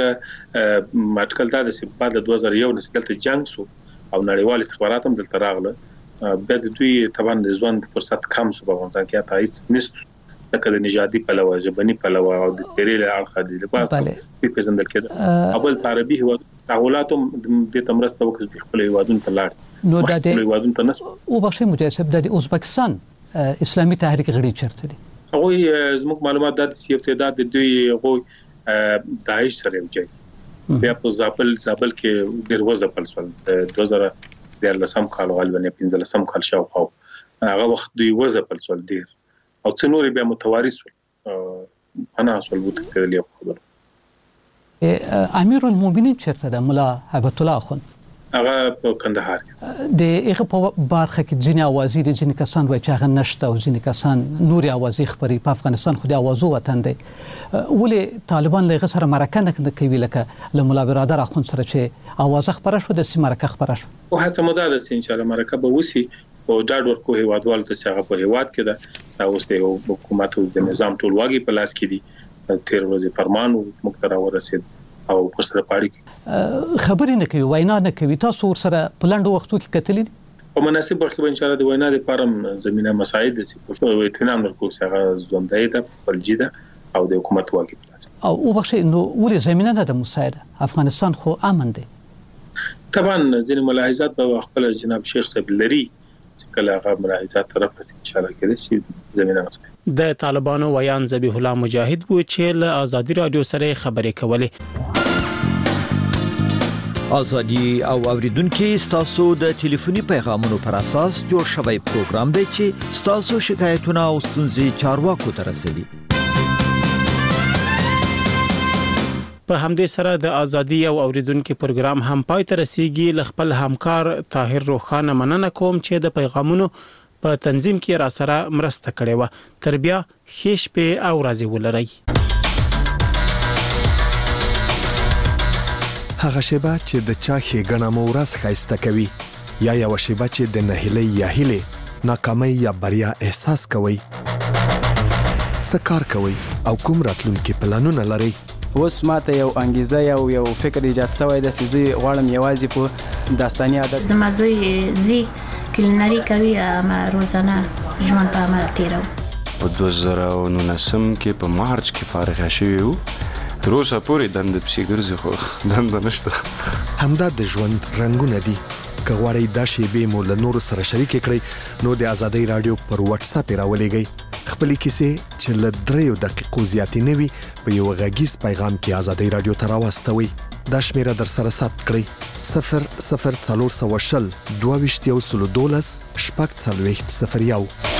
ماټکل دا چې بعد له دوه زره یو نه دلته جنگ سو او نړیوال استخبارات هم دلته راغله بعد دوی طبعا د ژوند فرصت کم سو په افغانستان کې تایید نست لکه د نژادي پلوه ژبني پلوه او د تیرې اړخ د لباس په پیژندل کېده اول عربي هو تحولاتم د تمرسته وکړي خپل هیوادونو ته لاړ نو د هیوادونو ته نس او بخښي مجاهد د ازبکستان اسلامي تحریک غړي چرته دي هغه زموږ معلومات د ابتدا د دوی هغه داعش سره وځي بیا په زابل زابل کې ډیر وځه پلسول دوه زره دلسم کال غالبا پنځلسم کال شاوخوا هغه وخت دوی وځه پلسول ډیر او څنور بیا متوارث انا اصل بوت کړل خبر امیر المؤمنین چرته د مولا هبت الله خان هغه په کندهار د هغه په برخه کې ځینې اوازې د ځینې کسان وایي چې هغه نشته او ځینې کسان نوري اوازې خبري په افغانستان خو د اوازو وطن دی ولې طالبان له غسر مرکه نه کوي لکه له مولا برادر اخون سره چې اوازه خبره شو د سیمه مرکه خبره شو او هڅه مده ده چې ان شاء الله مرکه به وسی او ډاډ ورکو هیوادوال ته څنګه په هیواد کې ده اوس د حکومت او د نظام ټولواګي په لاس کې دي تیر ورځې فرمان مقترا ورسید او پر سره پاړي خبرې نه کوي وینا نه کوي تاسو سره په لاندو وختو کې کتلې دي په مناسب وخت به ان شاء الله د وینا لپاره زمينه مساعد دي چې په اطمینان ورکو څنګه ژوندۍ ده فلجیده او د حکومت واګي او وبخښي نو ولې زمينه نه ده مساعده افغانستان خو امن دی طبعا ځینې ملاحظات په خپل جناب شیخ صاحب لري چې کله هغه ملاحظات طرف ته اشاره کړې چې زمينه مسله د طالبانو ویان ذبیح الله مجاهد و چې له آزادي رادیو سره خبرې کولې. ازادي او اوریدونکو ستاسو د ټلیفوني پیغامونو پر اساس جوړ شوی پروګرام دی چې ستاسو شکایتونه او ستونزې چارواکو ته رسوي. په همدې سره د ازادي او اوریدونکو پروګرام هم پای ته رسیدي. خپل همکار طاهر روخانه مننه کوم چې د پیغامونو په تنظیم کې را سره مرسته کړې و. تر بیا ښه شپه او ورځې ولرئ. هغه شیبه چې د چا ښېګڼه مو ورځ ښایسته کوي یا یو شیبه چې د نهیلۍ یا هیلې ناکامۍ یا بریا احساس کوي. څه کار کوي او کوم راتلونکي پلانونه لري؟ اوس ماته یو انګیزه یو یو فکر ایجاد شوی د سيزي غواړم یوازې په داستاني عادت زما زوی زی کلینری کوي ما روزانه ژوند په عمل تیرو. په دوه زره او نولسم کې په مارچ کې فارغ شوی وو. تر اوسه پورې دند پسې ګرځي خو دند نشته. همدا د ژوند رنگونه دي. که غواړئ دا شیبې مو له نورو سره شریک کړئ نو د ازادۍ رادیو پر واتس اپ راولېږئ. خپلې کیسې چې له دریو دقیقو زیاتې نه وي په یو غږیز پیغام کې ازادۍ رادیو ته راواستوئ. دا شمیره در سره ثبت کړئ: صفر صفر څلور سوه شل دوه ویشت یو سلو دولس شپږ څلوېښت صفر یو.